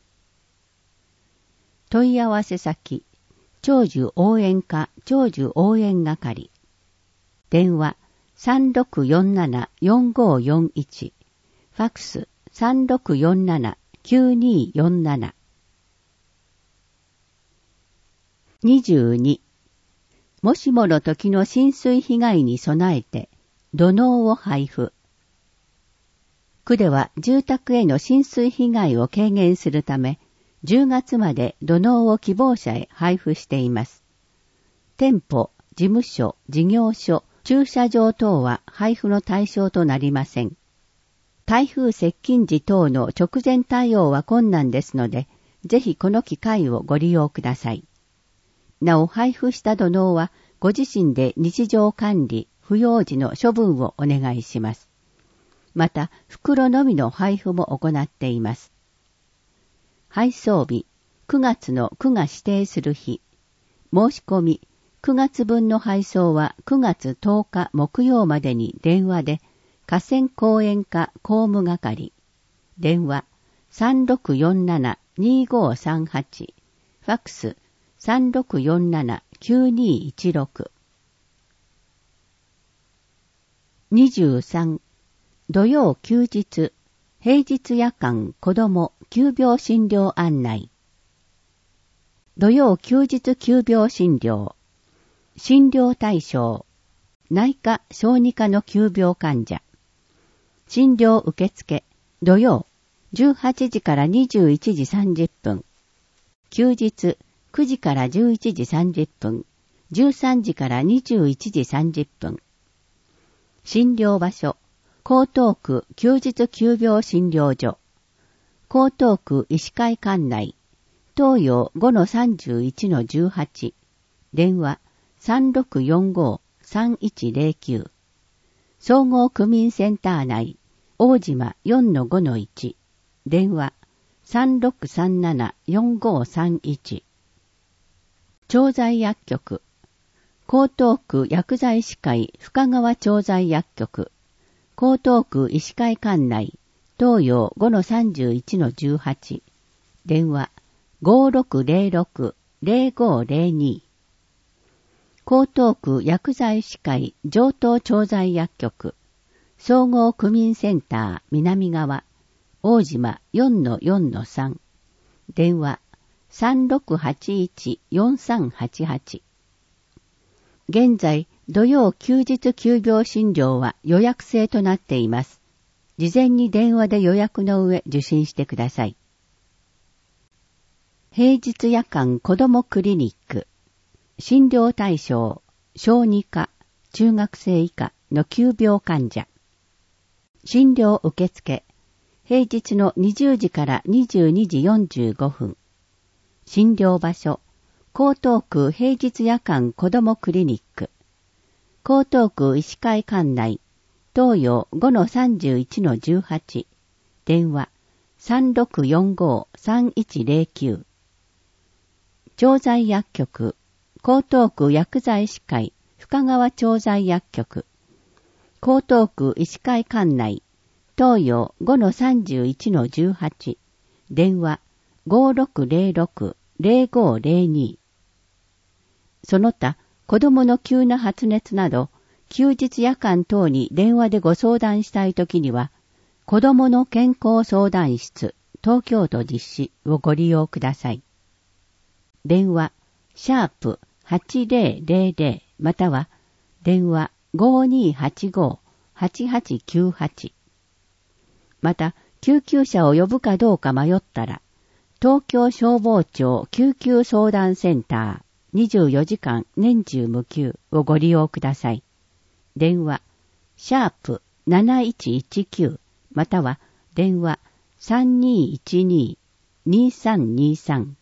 問い合わせ先、長寿応援課長寿応援係。電話 さんろくよんなな よんごよんいち。ファックス さんろくよんなな きゅうによんなな。にじゅうに、もしもの時の浸水被害に備えて土のうを配布。区では住宅への浸水被害を軽減するため、じゅうがつまで土のうを希望者へ配布しています。店舗、事務所、事業所、駐車場等は配布の対象となりません。台風接近時等の直前対応は困難ですので、ぜひこの機会をご利用ください。なお配布した土のうはご自身で日常管理、不要時の処分をお願いします。また、袋のみの配布も行っています。配送日、くがつの区が指定する日。申し込み、くがつぶんの配送はくがつとおか木曜までに電話で、河川公園課公務係。電話 さんろくよんなな にごさんはち。ファックス さんろくよんなな きゅうにいちろく。にじゅうさん、土曜休日、平日夜間子ども急病診療案内。土曜休日急病診療。診療対象。内科・小児科の急病患者。診療受付。土曜じゅうはちじからにじゅういちじさんじゅっぷん。休日くじからじゅういちじさんじゅっぷん。じゅうさんじからにじゅういちじさんじゅっぷん。診療場所。江東区休日急病診療所。江東区医師会館内。東洋 ごのさんじゅういちのじゅうはち。電話 さんろくよんご さんいちゼロきゅう。総合区民センター内。大島 よんのごのいち。電話 さんろくさんなな よんごさんいち。調剤薬局。江東区薬剤師会深川調剤薬局。江東区医師会館内。東洋 ごのさんじゅういちのじゅうはち。電話 ごろくゼロろく ゼロごゼロに。江東区薬剤師会上東調剤薬局。総合区民センター南側。大島 よんのよんのさん。電話 さんろくはちいち よんさんはちはち。現在、土曜休日急病診療は予約制となっています。事前に電話で予約の上受診してください。平日夜間子どもクリニック。診療対象、小児科、中学生以下の急病患者。診療受付。平日のにじゅうじからにじゅうにじよんじゅうごふん。診療場所。江東区平日夜間子どもクリニック。江東区医師会館内。東洋 ごのさんじゅういちのじゅうはち。電話 さんろくよんご さんいちゼロきゅう。調剤薬局江東区薬剤師会深川調剤薬局、江東区医師会管内、東洋 ごのさんじゅういちのじゅうはち、電話 ごろくぜろろくぜろごぜろに。その他、子供の急な発熱など、休日夜間等に電話でご相談したいときには、子供の健康相談室、東京都実施をご利用ください。電話、シャープはちぜろぜろぜろまたは、電話ごにーはちごはちはちきゅうはち。また、救急車を呼ぶかどうか迷ったら、東京消防庁救急相談センターにじゅうよじかん年中無休をご利用ください。電話、シャープなないちいちきゅうまたは電話さんにーいちにーにーさんにーさん。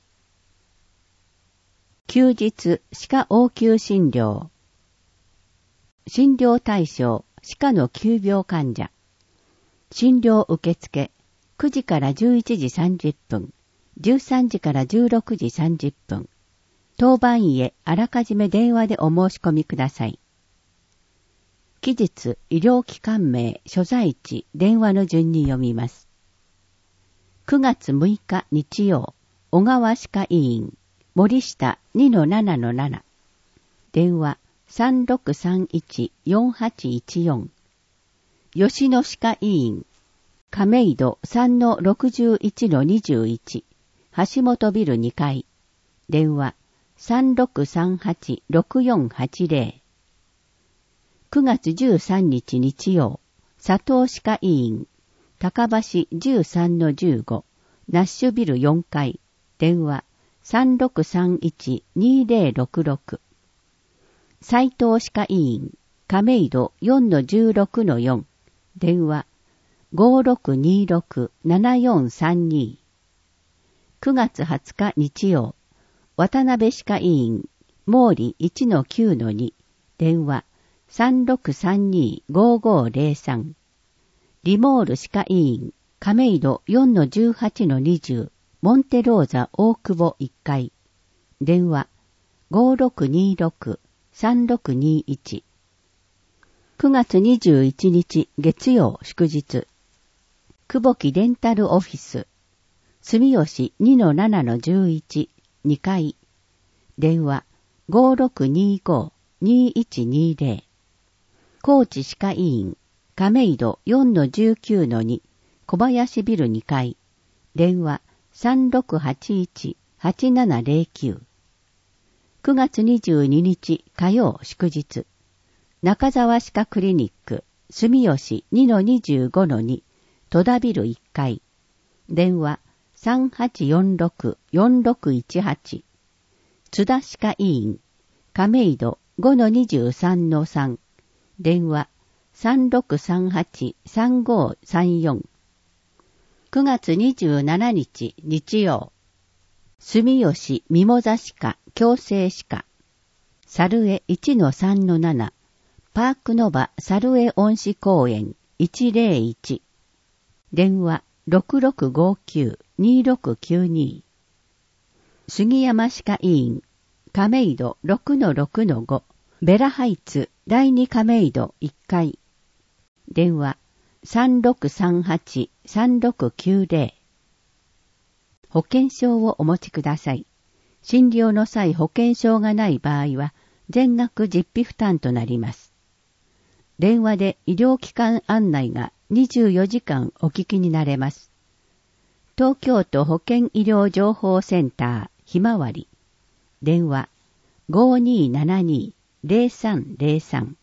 休日歯科応急診療。診療対象、歯科の急病患者。診療受付、くじからじゅういちじさんじゅっぷん、じゅうさんじからじゅうろくじさんじゅっぷん。当番医へあらかじめ電話でお申し込みください。期日、医療機関名、所在地、電話の順に読みます。くがつむいか日曜、小川歯科医院、森下 にのななのなな。電話さんろくさんいちよんはちいちよん。吉野歯科医院、亀戸 さんのろくじゅういちのにじゅういち。橋本ビルにかい。電話さんろくさんはちろくよんはちぜろ。くがつじゅうさんにち日曜、佐藤歯科医院、高橋 じゅうさんのじゅうご。ナッシュビルよんかい。電話さんろくさんいちにぜろろくろく。斉藤歯科医院、亀戸 よんのじゅうろくのよん。電話ごろくにろくななよんさんに。くがつはつか日曜、渡辺歯科医院、毛利 いちのきゅうのに。電話さんろくさんにごごぜろさん。リモール歯科医院、亀戸 よんのじゅうはちのにじゅう。モンテローザ大久保いっかい。電話ごろくにろくさんろくにいち。くがつにじゅういちにち月曜祝日。久保木デンタルオフィス。住吉 にのななのじゅういち。にかい。電話ごろくにごにいちにぜろ。高知歯科医院、亀戸 よんのじゅうきゅうのに。小林ビルにかい。電話さんろくはちいちはちななぜろきゅう。くがつにじゅうににち火曜祝日。中沢歯科クリニック、住吉 にのにじゅうごのに。戸田ビルいっかい。電話さんはちよんろくよんろくいちはち。津田歯科医院、亀戸 ごのにじゅうさんのさん。電話さんろくさんはちさんごさんよん。くがつにじゅうしちにち日曜、住吉ミモザ歯科矯正歯科、猿江 いちのさんのなな。パークノバ猿江恩賜公園いちぜろいち。電話ろくろくごきゅうにろくきゅうに。杉山歯科医院、亀戸 ろくのろくのご。ベラハイツだいに亀戸いっかい。電話さんろくさんはちさんろくきゅうぜろ。保険証をお持ちください。診療の際保険証がない場合は全額実費負担となります。電話で医療機関案内がにじゅうよじかんお聞きになれます。東京都保健医療情報センターひまわり。電話ごにーななにーぜろさんぜろさん。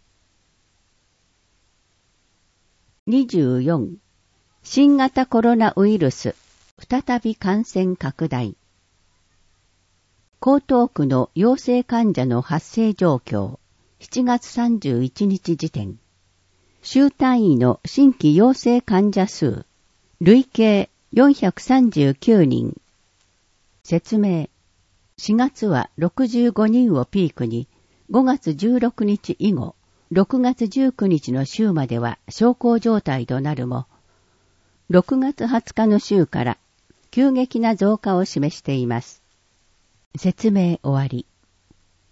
にじゅうよん. 新型コロナウイルス再び感染拡大。江東区の陽性患者の発生状況、しちがつさんじゅういちにち時点。週単位の新規陽性患者数、累計よんひゃくさんじゅうきゅうにん。説明。しがつはろくじゅうごにんをピークに、ごがつじゅうろくにち以後、ろくがつじゅうくにちの週までは小康状態となるも、ろくがつはつかの週から急激な増加を示しています。説明終わり。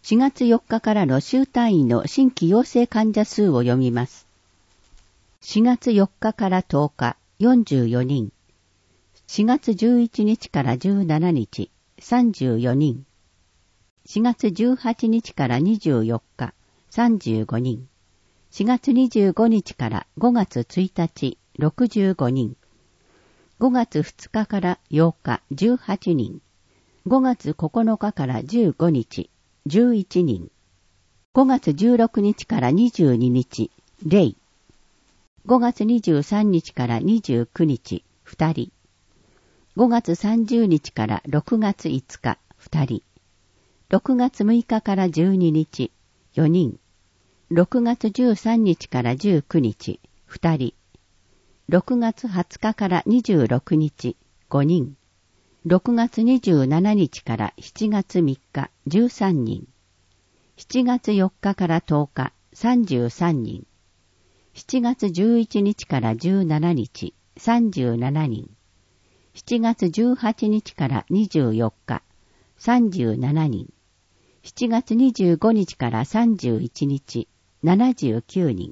しがつよっかからの週単位の新規陽性患者数を読みます。しがつよっかからとおか、よんじゅうよにん。しがつじゅういちにちからじゅうしちにち、さんじゅうよにん。しがつじゅうはちにちからにじゅうよっか、さんじゅうごにん。しがつにじゅうごにちからごがつついたち、ろくじゅうごにん。ごがつふつかからようか、じゅうはちにん。ごがつここのかからじゅうごにち、じゅういちにん。ごがつじゅうろくにちからにじゅうににち、ゼロ。ごがつにじゅうさんにちからにじゅうくにち、ふたり。ごがつさんじゅうにちからろくがついつか、ふたり。ろくがつむいかからじゅうににち、よにん。ろくがつじゅうさんにちからじゅうくにち、ふたり。ろくがつはつかからにじゅうろくにち、ごにん。ろくがつにじゅうしちにちからしちがつみっか、じゅうさんにん。しちがつよっかからとおか、さんじゅうさんにん。しちがつじゅういちにちからじゅうしちにち、さんじゅうななにん。しちがつじゅうはちにちからにじゅうよっか、さんじゅうななにん。しちがつにじゅうごにちからさんじゅういちにち、ななじゅうきゅうにん。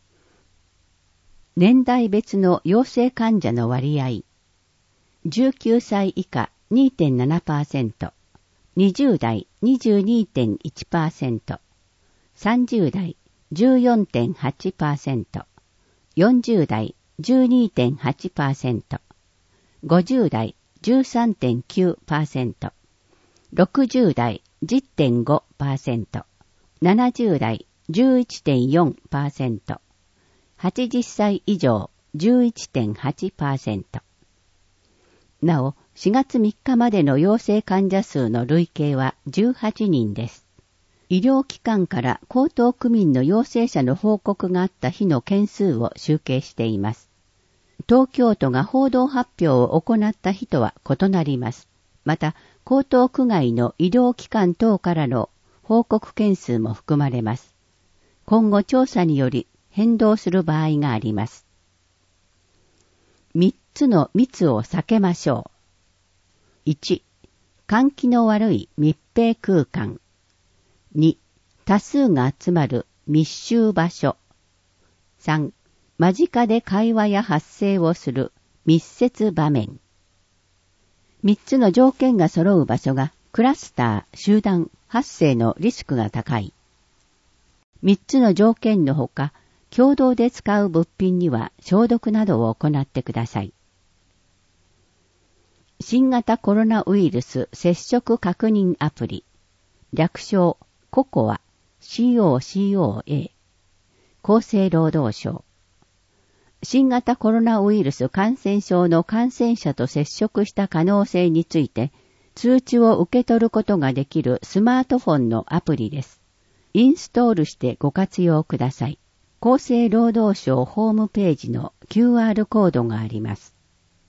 年代別の陽性患者の割合。じゅうきゅうさい以下 にてんななパーセント、にじゅうだい にじゅうにてんいちパーセント、さんじゅうだい じゅうよんてんはちパーセント、よんじゅうだい じゅうにてんはちパーセント、ごじゅうだい じゅうさんてんきゅうパーセント、ろくじゅうだい じゅってんごパーセント、ななじゅうだい じゅういってんよんパーセント、はちじゅっさい以上 じゅういってんはちパーセント。なお、しがつみっかまでの陽性患者数の累計はじゅうはちにんです。医療機関から江東区民の陽性者の報告があった日の件数を集計しています。東京都が報道発表を行った日とは異なります。また、江東区外の医療機関等からの報告件数も含まれます。今後調査により変動する場合があります。みっつの密を避けましょう。いち、換気の悪い密閉空間。に、多数が集まる密集場所。さん、間近で会話や発声をする密接場面。みっつの条件が揃う場所がクラスター、集団発生のリスクが高い。みっつの条件のほか、共同で使う物品には消毒などを行ってください。新型コロナウイルス接触確認アプリ、略称ココア シーオーシーオーエー、厚生労働省。新型コロナウイルス感染症の感染者と接触した可能性について通知を受け取ることができるスマートフォンのアプリです。インストールしてご活用ください。厚生労働省ホームページの キューアール コードがあります。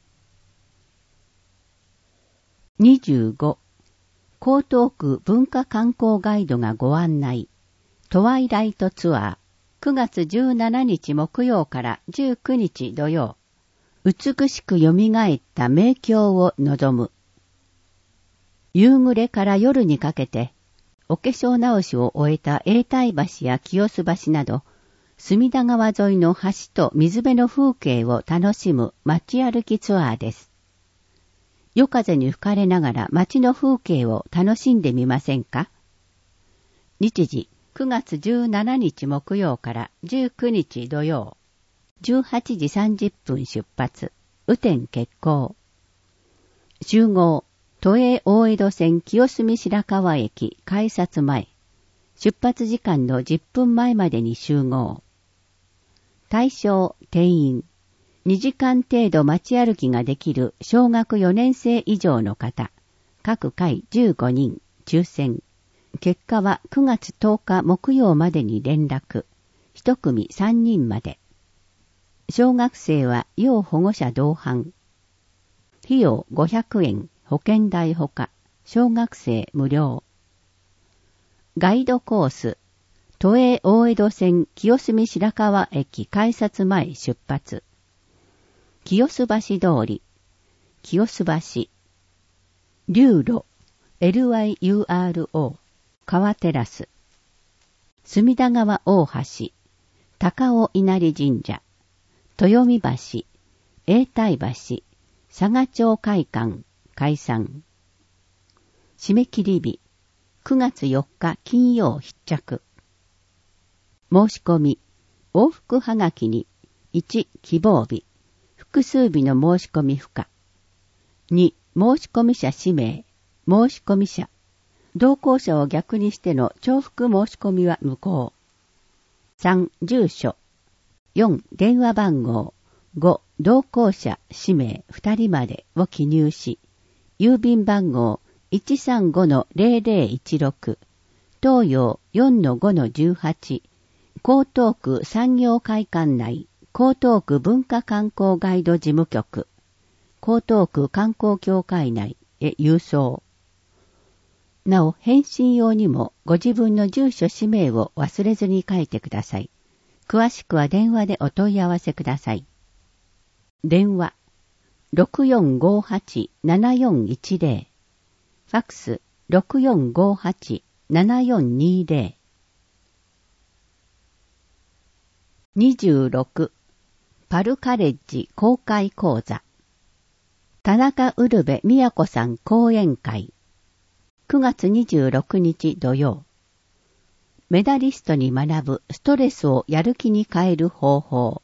にじゅうご、江東区文化観光ガイドがご案内。トワイライトツアー、くがつじゅうしちにち木曜からじゅうくにち土曜。美しく蘇った名境を望む。夕暮れから夜にかけて、お化粧直しを終えた永代橋や清洲橋など、隅田川沿いの橋と水辺の風景を楽しむ街歩きツアーです。夜風に吹かれながら街の風景を楽しんでみませんか？日時、くがつじゅうしちにち木曜からじゅうくにち土曜。じゅうはちじさんじゅっぷん出発。雨天決行。集合、都営大江戸線清澄白河駅改札前。出発時間のじゅっぷんまえまでに集合。対象、定員。にじかん程度街歩きができる小学よねんせい以上の方。各回じゅうごにん、抽選。結果はくがつとおか木曜までに連絡。一組さんにんまで。小学生は要保護者同伴。費用ごひゃくえん、保険代ほか。小学生無料。ガイドコース。都営大江戸線清澄白河駅改札前出発。清洲橋通り。清洲橋。流路。エルワイユーアールオー。 川テラス、隅田川大橋、高尾稲荷神社、豊見橋、永代橋、佐賀町会館、解散。締め切り日、くがつよっか金曜必着。申し込み、往復はがきに、いち希望日、複数日の申し込み不可。に申し込み者氏名、申し込み者、同行者を逆にしての重複申し込みは無効。さん住所、よん電話番号、ご同行者氏名ふたりまでを記入し、郵便番号 いちさんごのゼロゼロいちろく、東洋 よんのごのじゅうはち、江東区産業会館内、江東区文化観光ガイド事務局、江東区観光協会内へ郵送。なお、返信用にもご自分の住所氏名を忘れずに書いてください。詳しくは電話でお問い合わせください。電話 ろくよんごはちななよんいちゼロ、ファックス ろくよんごはちななよんにゼロ。にじゅうろくパルカレッジ公開講座、田中ウルベ宮子さん講演会、くがつにじゅうろくにち土曜。メダリストに学ぶストレスをやる気に変える方法。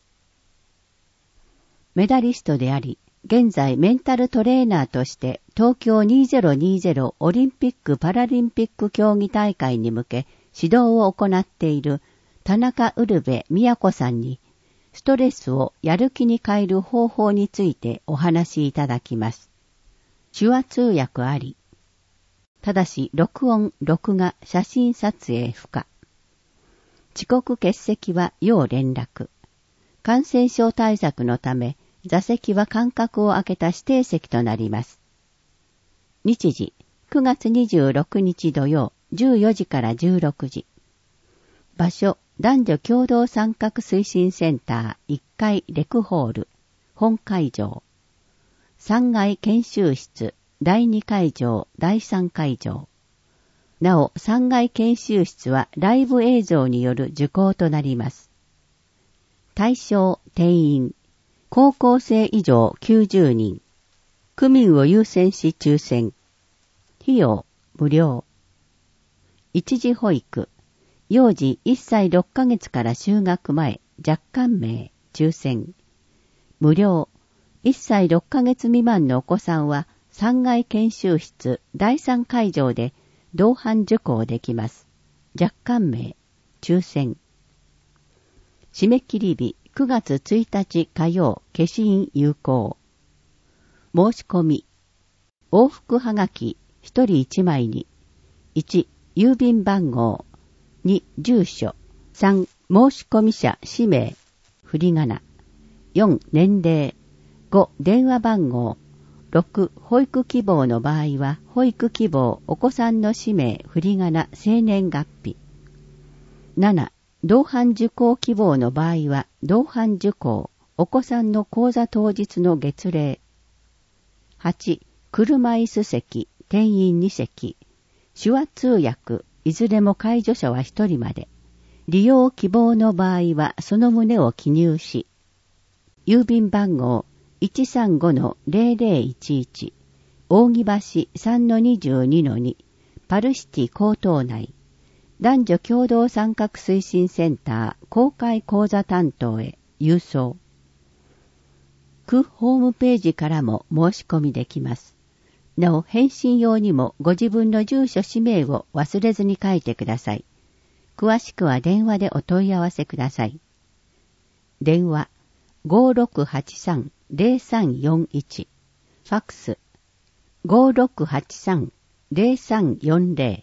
メダリストであり、現在メンタルトレーナーとして東京にせんにじゅうオリンピック・パラリンピック競技大会に向け指導を行っている田中ウルベ宮子さんに、ストレスをやる気に変える方法についてお話しいただきます。手話通訳あり。ただし、録音、録画、写真撮影不可。遅刻欠席は要連絡。感染症対策のため、座席は間隔を空けた指定席となります。日時、くがつにじゅうろくにち土曜、じゅうよじからじゅうろくじ。場所、男女共同参画推進センターいっかいレクホール、本会場。さんがい研修室、だいに会場、だいさん会場。なお、さんがい研修室はライブ映像による受講となります。対象、定員、高校生以上きゅうじゅうにん。区民を優先し抽選。費用、無料。一時保育、幼児いっさいろっかげつから就学前、若干名、抽選。無料。いっさいろっかげつ未満のお子さんは、さんがい研修室だいさん会場で同伴受講できます。若干名、抽選。締め切り日くがつついたち火曜、消印有効。申し込み。往復はがきひとりいちまいに、いち郵便番号、に住所、さん申し込み者氏名、振り仮名、よん年齢、ご電話番号、ろく保育希望の場合は保育希望お子さんの氏名、振り仮名、生年月日、なな同伴受講希望の場合は同伴受講お子さんの講座当日の月齢、はち車椅子席、定員に席、手話通訳いずれも介助者はひとりまで。利用希望の場合はその旨を記入し、郵便番号 いちさんごのゼロゼロいちいち、扇橋 さんのにじゅうにのに、パルシティ江東内、男女共同参画推進センター公開講座担当へ郵送。区ホームページからも申し込みできます。なお、返信用にもご自分の住所氏名を忘れずに書いてください。詳しくは電話でお問い合わせください。電話 ごろくはちさんゼロさんよんいち、ファックス ごろくはちさんゼロさんよんゼ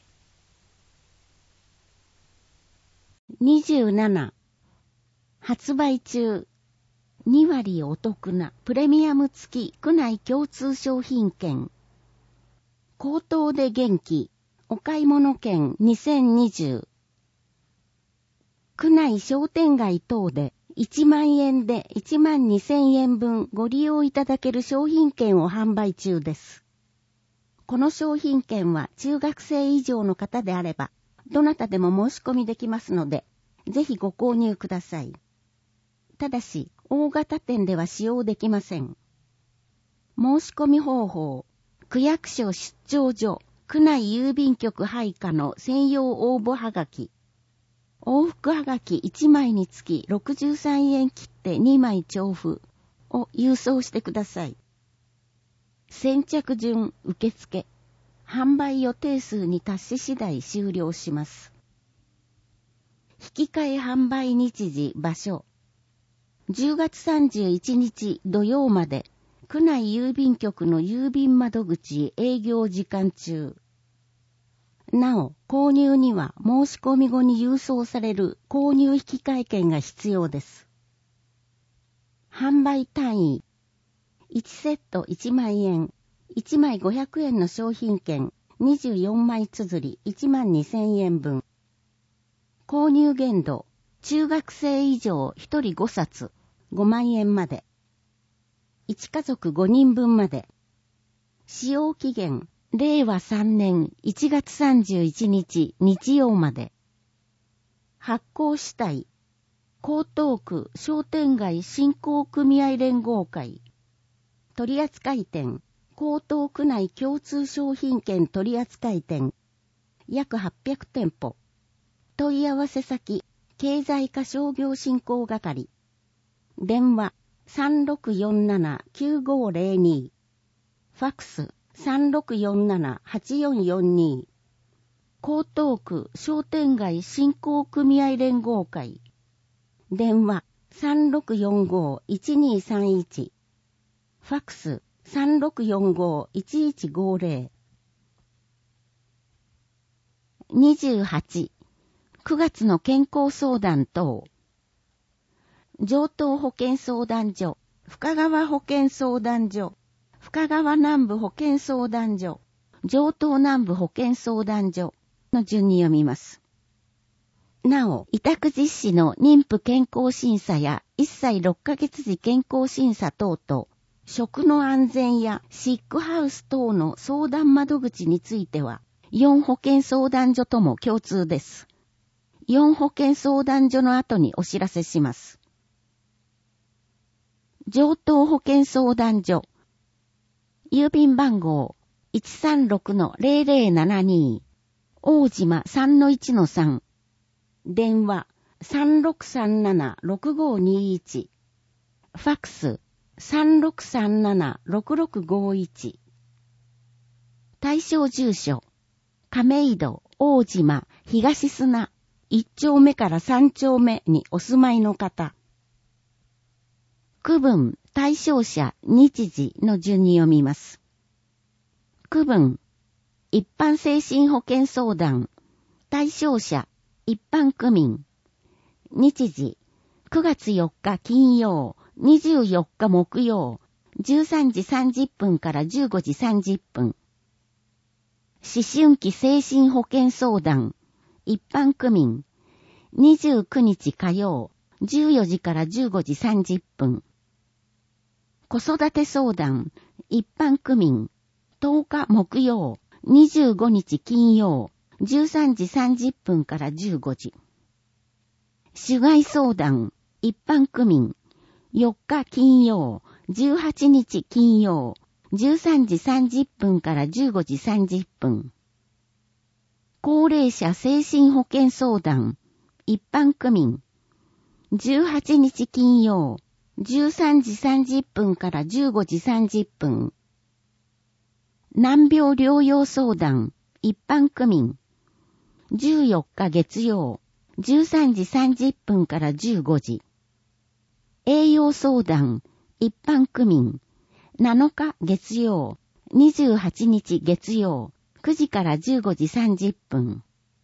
ロ。にじゅうなな発売中、にわりお得なプレミアム付き区内共通商品券、口頭で元気お買い物券にせんにじゅう。区内商店街等でいちまんえんでいちまんにせんえんぶんご利用いただける商品券を販売中です。 この商品券は中学生以上の方であれば、どなたでも申し込みできますので、ぜひご購入ください。ただし、大型店では使用できません。申し込み方法、区役所出張所、区内郵便局配下の専用応募はがき。往復はがきいちまいにつきろくじゅうさんえん切ってにまい徴付を郵送してください。先着順受付。販売予定数に達し次第終了します。引き換え販売日時場所。じゅうがつさんじゅういちにち土曜まで、区内郵便局の郵便窓口営業時間中。なお、購入には申し込み後に郵送される購入引換券が必要です。販売単位。いちセットいちまんえん。いちまいごひゃくえんの商品券にじゅうよんまい綴りいちまんにせんえんぶん。購入限度、中学生以上ひとりごさつごまんえんまで。いちかぞくごにんぶんまで。使用期限、れいわさんねんいちがつさんじゅういちにち日曜まで。発行主体、江東区商店街振興組合連合会。取扱店、江東区内共通商品券取扱店、約はっぴゃくてんぽ。問い合わせ先、経済課商業振興係。電話、さんろくよんななきゅうごぜろに。ファックス、さんろくよんななはちよんよんに。江東区商店街振興組合連合会。電話、さんろくよんごいちにさんいち。ファックス、さんろくよんごいちいちごぜろ。にじゅうはち、くがつの健康相談等。城東保健相談所、深川保健相談所、深川南部保健相談所、城東南部保健相談所の順に読みます。なお、委託実施の妊婦健康審査やいっさいろっかげつ時健康審査等と、食の安全やシックハウス等の相談窓口については、よん保健相談所とも共通です。よん保健相談所の後にお知らせします。城東保健相談所。郵便番号 いちさんろくのぜろぜろななに。大島 さんのいちのさん。電話 さんろくさんななろくごにいち。ファックスさんろくさんななろくろくごいち。対象住所、亀戸、大島、東砂、いっちょうめからさんちょうめにお住まいの方。区分、対象者、日時の順に読みます。区分、一般精神保健相談、対象者、一般区民。日時、くがつよっか金曜、にじゅうよっか木曜、じゅうさんじさんじゅっぷんからじゅうごじさんじゅっぷん。思春期精神保健相談、一般区民。にじゅうくにち火曜、じゅうよじからじゅうごじさんじゅっぷん。子育て相談、一般区民。とおか木曜、にじゅうごにち金曜、じゅうさんじさんじゅっぷんからじゅうごじ。主害相談、一般区民。よっか金曜、じゅうはちにち金曜、じゅうさんじさんじゅっぷんからじゅうごじさんじゅっぷん。高齢者精神保健相談、一般区民。じゅうはちにち金曜、じゅうさんじさんじゅっぷんからじゅうごじさんじゅっぷん。難病療養相談、一般区民。じゅうよっか月曜、じゅうさんじさんじゅっぷんからじゅうごじ。栄養相談、一般区民。なのか月曜、にじゅうはちにち月曜、くじからじゅうごじさんじゅっぷん。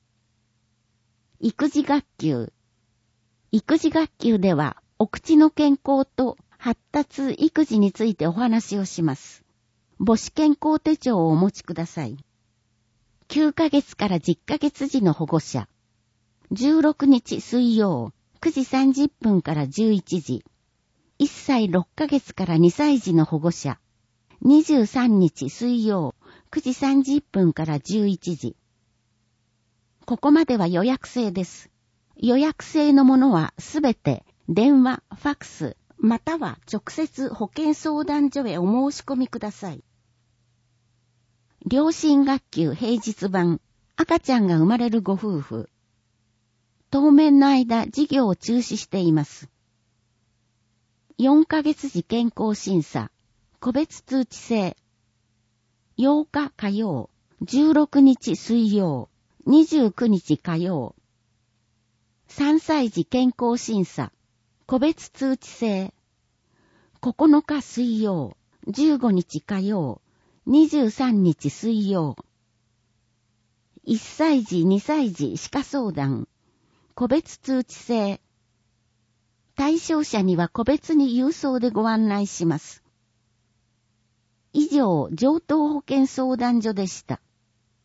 育児学級。育児学級では、お口の健康と発達育児についてお話をします。母子健康手帳をお持ちください。きゅうかげつからじゅっかげつ時の保護者。じゅうろくにち水曜、くじさんじゅっぷんからじゅういちじ。いっさいろっかげつからにさい児の保護者。にじゅうさんにち水曜、 くじさんじゅっぷんからじゅういちじ。ここまでは予約制です。予約制のものはすべて電話、ファックス、または直接保健相談所へお申し込みください。両親学級平日版、赤ちゃんが生まれるご夫婦。当面の間、授業を中止しています。よんかげつ時健康審査、個別通知制。ようか火曜、じゅうろくにち水曜、にじゅうくにち火曜。さんさい児健康審査、個別通知制。ここのか水曜、じゅうごにち火曜、にじゅうさんにち水曜。いっさい児にさい児歯科相談、個別通知制。対象者には個別に郵送でご案内します。以上、上東保健相談所でした。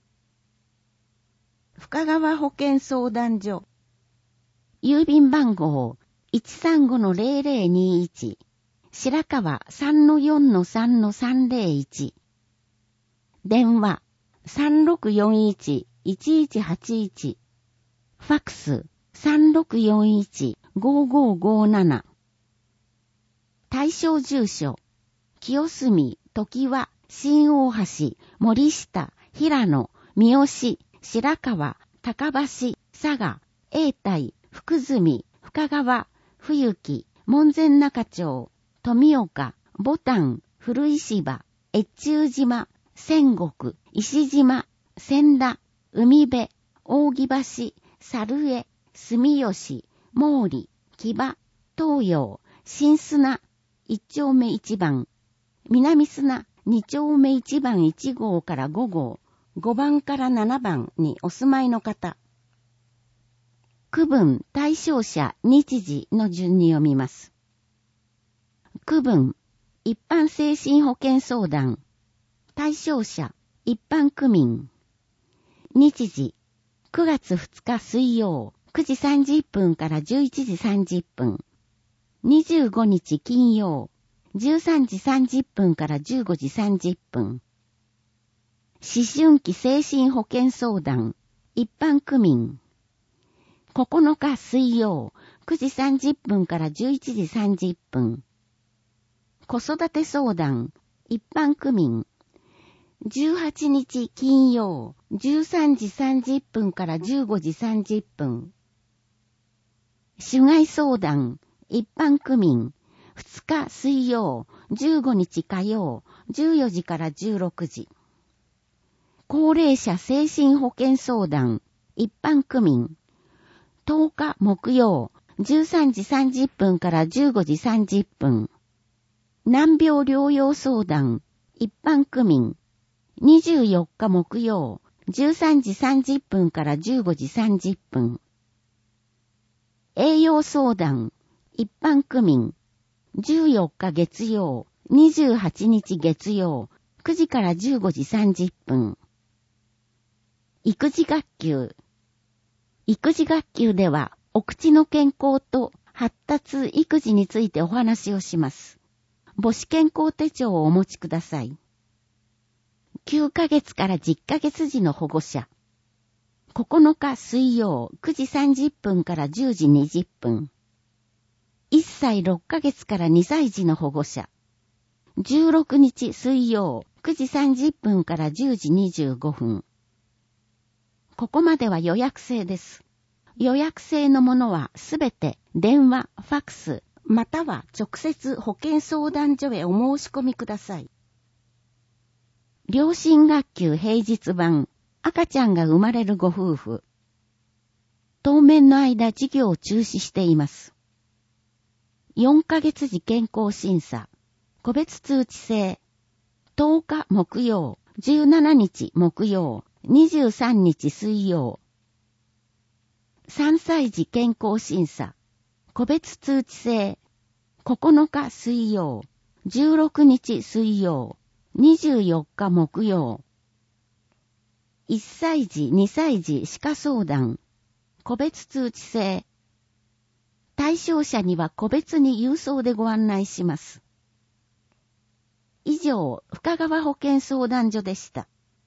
深川保健相談所。郵便番号 いちさんごのゼロゼロにいち、白川 さんのよんのさんのさんゼロいち。電話 さんろくよんいち いちいちはちいち。ファックス さんろくよんいち ごごごなな。対象住所、清澄、常盤、新大橋、森下、平野、三好、白川、高橋、佐賀、永代、福住、深川、冬木、門前仲町、富岡、牡丹、古石場、越中島、仙石、石島、千田、海辺、扇橋、猿江、住吉、毛利、木場、東洋、新砂、一丁目一番、南砂、二丁目一番一号から五号、五番から七番にお住まいの方。区分、対象者、日時の順に読みます。区分、一般精神保健相談。対象者、一般区民。日時、くがつふつか水曜、くじさんじゅっぷんからじゅういちじさんじゅっぷん。にじゅうごにち金曜、じゅうさんじさんじゅっぷんからじゅうごじさんじゅっぷん。思春期精神保健相談、一般区民。ここのか水曜、くじさんじゅっぷんからじゅういちじさんじゅっぷん。子育て相談、一般区民。じゅうはちにち金曜、じゅうさんじさんじゅっぷんからじゅうごじさんじゅっぷん。種害相談、一般区民。ふつか水曜、じゅうごにち火曜、じゅうよじからじゅうろくじ。高齢者精神保健相談、一般区民。とおか木曜、じゅうさんじさんじゅっぷんからじゅうごじさんじゅっぷん。難病療養相談、一般区民。にじゅうよっか木曜、じゅうさんじさんじゅっぷんからじゅうごじさんじゅっぷん。栄養相談、一般区民。じゅうよっか月曜、にじゅうはちにち月曜、くじからじゅうごじさんじゅっぷん。育児学級。育児学級では、お口の健康と発達育児についてお話をします。母子健康手帳をお持ちください。きゅうかげつからじゅっかげつ児の保護者。ここのか水曜、くじさんじゅっぷんからじゅうじにじゅっぷん。いっさいろっかげつからにさい児の保護者。じゅうろくにち水曜、くじさんじゅっぷんからじゅうじにじゅうごふん。ここまでは予約制です。予約制のものはすべて電話、ファックス、または直接保健相談所へお申し込みください。両親学級平日版、赤ちゃんが生まれるご夫婦。当面の間授業を中止しています。よんかげつ時健康審査、個別通知制。とおか木曜、じゅうしちにち木曜、にじゅうさんにち水曜。さんさい児健康審査、個別通知制。ここのか水曜、じゅうろくにち水曜、にじゅうよっか木曜。いっさい児、にさい児歯科相談、個別通知制。対象者には個別に郵送でご案内します。以上、深川保健相談所でした。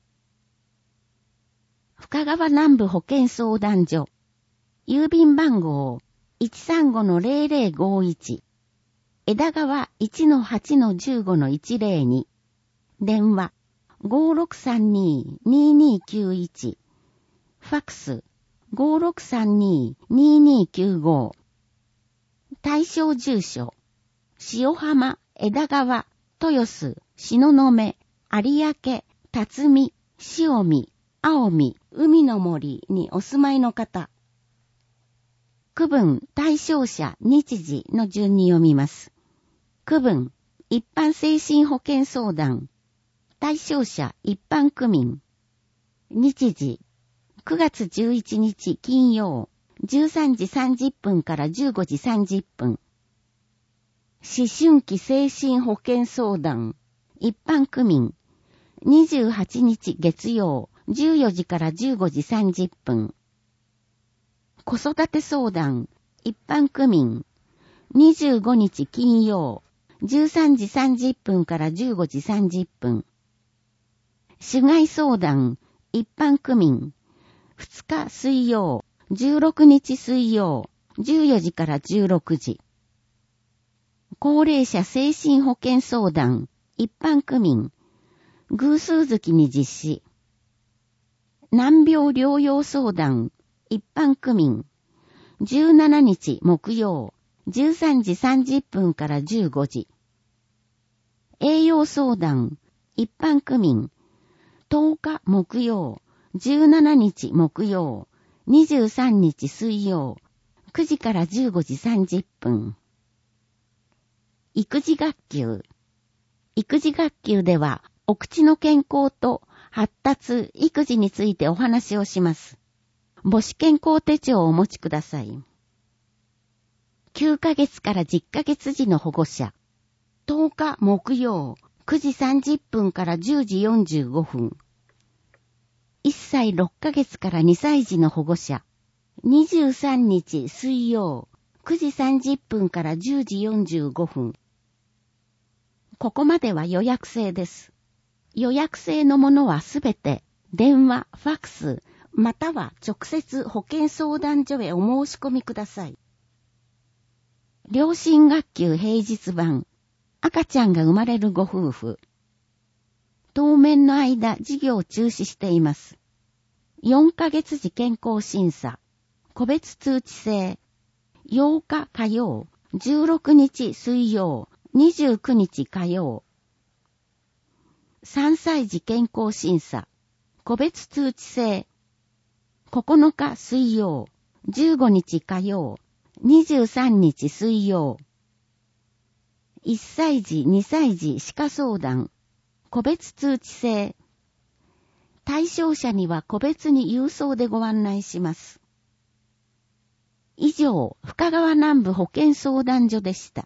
深川南部保健相談所。郵便番号 いちさんごのゼロゼロごいち。枝川 いちのはちのじゅうごのいちゼロに。電話 ごろくさんに ににきゅういち。ファックス ごろくさんに ににきゅうご。対象住所塩浜、枝川、豊洲、東雲、有明、辰巳、塩見、青海、海の森にお住まいの方。区分、対象者、日時の順に読みます。区分、一般精神保健相談。対象者、一般区民。日時、くがつじゅういちにち金曜、じゅうさんじさんじゅっぷんからじゅうごじさんじゅっぷん。思春期精神保健相談。一般区民。にじゅうはちにち月曜、じゅうよじからじゅうごじさんじゅっぷん。子育て相談。一般区民。にじゅうごにち金曜、じゅうさんじさんじゅっぷんからじゅうごじさんじゅっぷん。主害相談。一般区民。ふつか水曜、じゅうろくにち水曜、じゅうよじからじゅうろくじ。高齢者精神保健相談。一般区民。偶数月に実施。難病療養相談。一般区民。じゅうしちにち木曜、じゅうさんじさんじゅっぷんからじゅうごじ。栄養相談。一般区民。とおか木曜、じゅうしちにち木曜、にじゅうさんにち水曜、くじからじゅうごじさんじゅっぷん。育児学級。育児学級では、お口の健康と発達、育児についてお話をします。母子健康手帳をお持ちください。きゅうかげつからじゅっかげつ児の保護者。とおか木曜、くじさんじゅっぷんからじゅうじよんじゅうごふん。いっさいろっかげつからにさい児の保護者。にじゅうさんにち水曜、くじさんじゅっぷんからじゅうじよんじゅうごふん。ここまでは予約制です。予約制のものはすべて電話、ファックス、または直接保健相談所へお申し込みください。両親学級平日版。赤ちゃんが生まれるご夫婦。当面の間、授業を中止しています。よんかげつ時健康審査。個別通知制。ようか火曜、じゅうろくにち水曜、にじゅうくにち火曜。さんさい児健康審査。個別通知制。ここのか水曜、じゅうごにち火曜、にじゅうさんにち水曜。いっさい児、にさい児歯科相談。個別通知制。対象者には個別に郵送でご案内します。以上、深川南部保健相談所でした。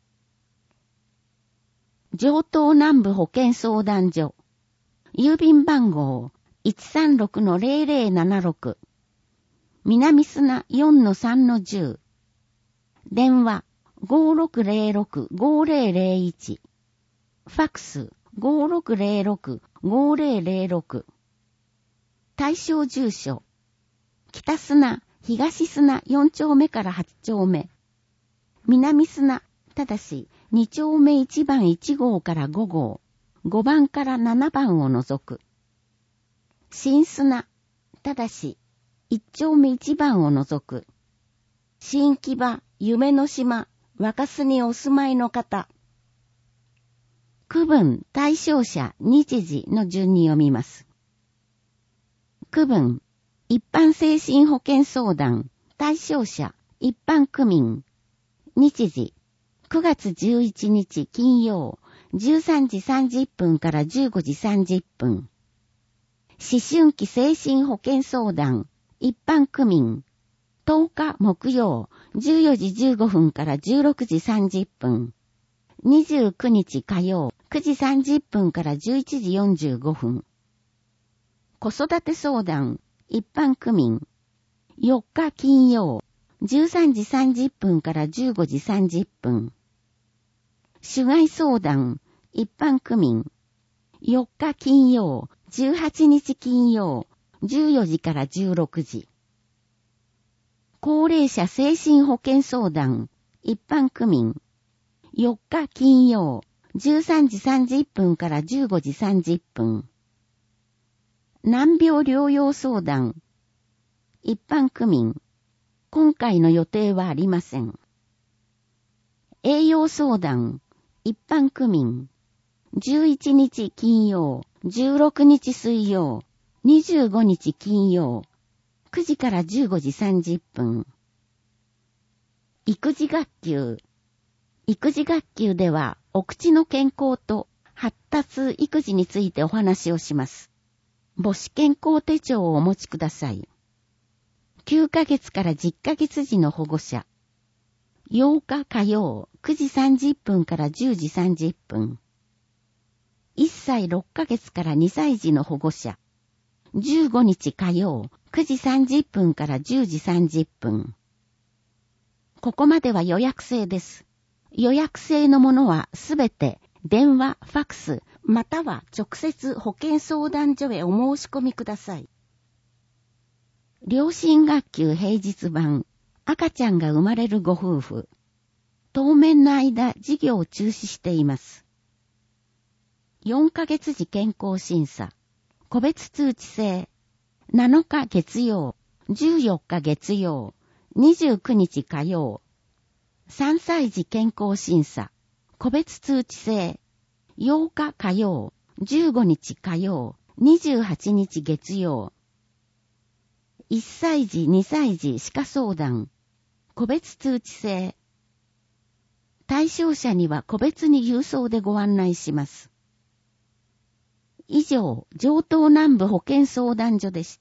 上東南部保健相談所。郵便番号 いちさんろくのゼロゼロななろく。南砂 よんのさんのじゅう。電話 ごろくゼロろくごゼロゼロいち。ファックス ごろくゼロろくごゼロゼロろく。対象住所。北砂、東砂よんちょうめからはちちょうめ。南砂、ただしにちょうめいちばんいちごうからごごう、ごばんからななばんを除く。新砂、ただしいっちょうめいちばんを除く。新木場、夢の島、若洲にお住まいの方。区分、対象者、日時の順に読みます。区分、一般精神保健相談、対象者、一般区民。日時、くがつじゅういちにち金曜、じゅうさんじさんじゅっぷんからじゅうごじさんじゅっぷん。思春期精神保健相談、一般区民。とおか木曜、じゅうよじじゅうごふんからじゅうろくじさんじゅっぷん。にじゅうくにち火曜、くじさんじゅっぷんからじゅういちじよんじゅうごふん。子育て相談、一般区民。よっか金曜、じゅうさんじさんじゅっぷんからじゅうごじさんじゅっぷん。主害相談、一般区民。よっか金曜、じゅうはちにち金曜、 じゅうよじからじゅうろくじ。高齢者精神保健相談、一般区民。よっか金曜、じゅうさんじさんじゅっぷんからじゅうごじさんじゅっぷん。難病療養相談、一般区民。今回の予定はありません。栄養相談、一般区民。じゅういちにち金曜、じゅうろくにち水曜、にじゅうごにち金曜、くじからじゅうごじさんじゅっぷん。育児学級。育児学級では、お口の健康と発達育児についてお話をします。母子健康手帳をお持ちください。きゅうかげつからじゅっかげつ児の保護者。ようか火曜、くじさんじゅっぷんからじゅうじさんじゅっぷん。いっさいろっかげつからにさい児の保護者。じゅうごにち火曜、くじさんじゅっぷんからじゅうじさんじゅっぷん。ここまでは予約制です。予約制のものはすべて電話、ファクス、または直接保健相談所へお申し込みください。両親学級平日版、赤ちゃんが生まれるご夫婦。当面の間、授業を中止しています。よんかげつ児健康審査、個別通知制、なのか月曜、じゅうよっか月曜、にじゅうくにち火曜、さんさい児健康審査、個別通知制、ようか火曜、じゅうごにち火曜、にじゅうはちにち月曜、いっさい児にさい児歯科相談、個別通知制。対象者には個別に郵送でご案内します。以上、城東南部保健相談所でした。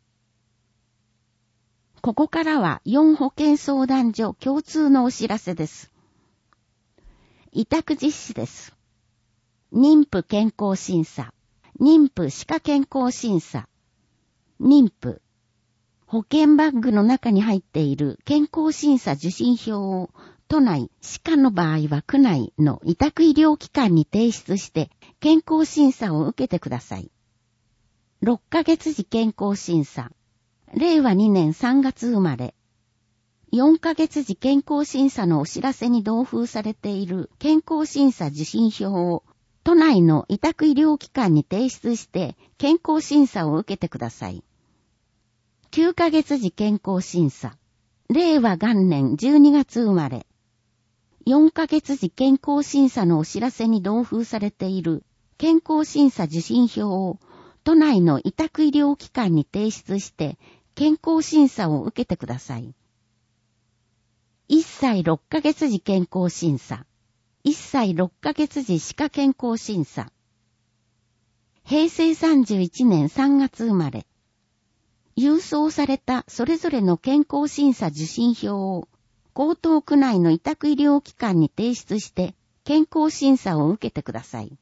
ここからはよん保健相談所共通のお知らせです。委託実施です。妊婦健康審査、妊婦歯科健康審査、妊婦。保険バッグの中に入っている健康審査受診票を都内、歯科の場合は区内の委託医療機関に提出して健康審査を受けてください。ろっかげつ児健康審査。れいわにねんさんがつ生まれ。よんかげつ児健康審査のお知らせに同封されている健康審査受診票を都内の委託医療機関に提出して健康審査を受けてください。きゅうかげつ児健康審査。れいわ元年じゅうにがつ生まれ。よんかげつ児健康審査のお知らせに同封されている健康審査受診票を都内の委託医療機関に提出して健康審査を受けてください。いっさいろっかげつ児健康審査。いっさいろっかげつ児歯科健康審査。へいせいさんじゅういちねんさんがつ生まれ。郵送されたそれぞれの健康審査受診票を江東区内の委託医療機関に提出して健康審査を受けてください。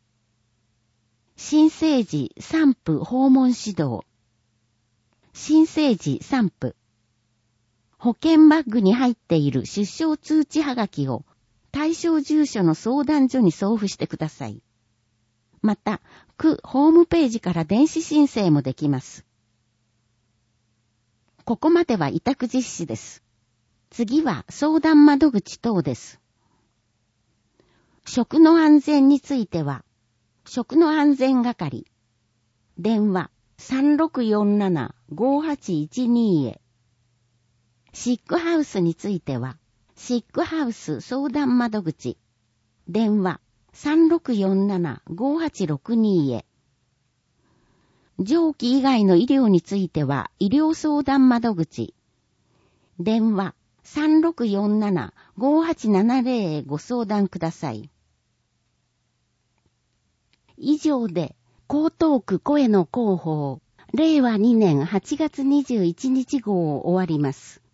新生児産婦訪問指導。新生児産婦。保険バッグに入っている出生通知はがきを対象住所の相談所に送付してください。また、区ホームページから電子申請もできます。ここまでは委託実施です。次は相談窓口等です。食の安全については、食の安全係。電話 さんろくよんななごはちいちに へ。シックハウスについては、シックハウス相談窓口。電話 さんろくよんななごはちろくに へ。蒸気以外の医療については、医療相談窓口。電話 さんろくよんななごはちななぜろ へご相談ください。以上で、江東区声の広報、れいわにねんはちがつにじゅういちにち号を終わります。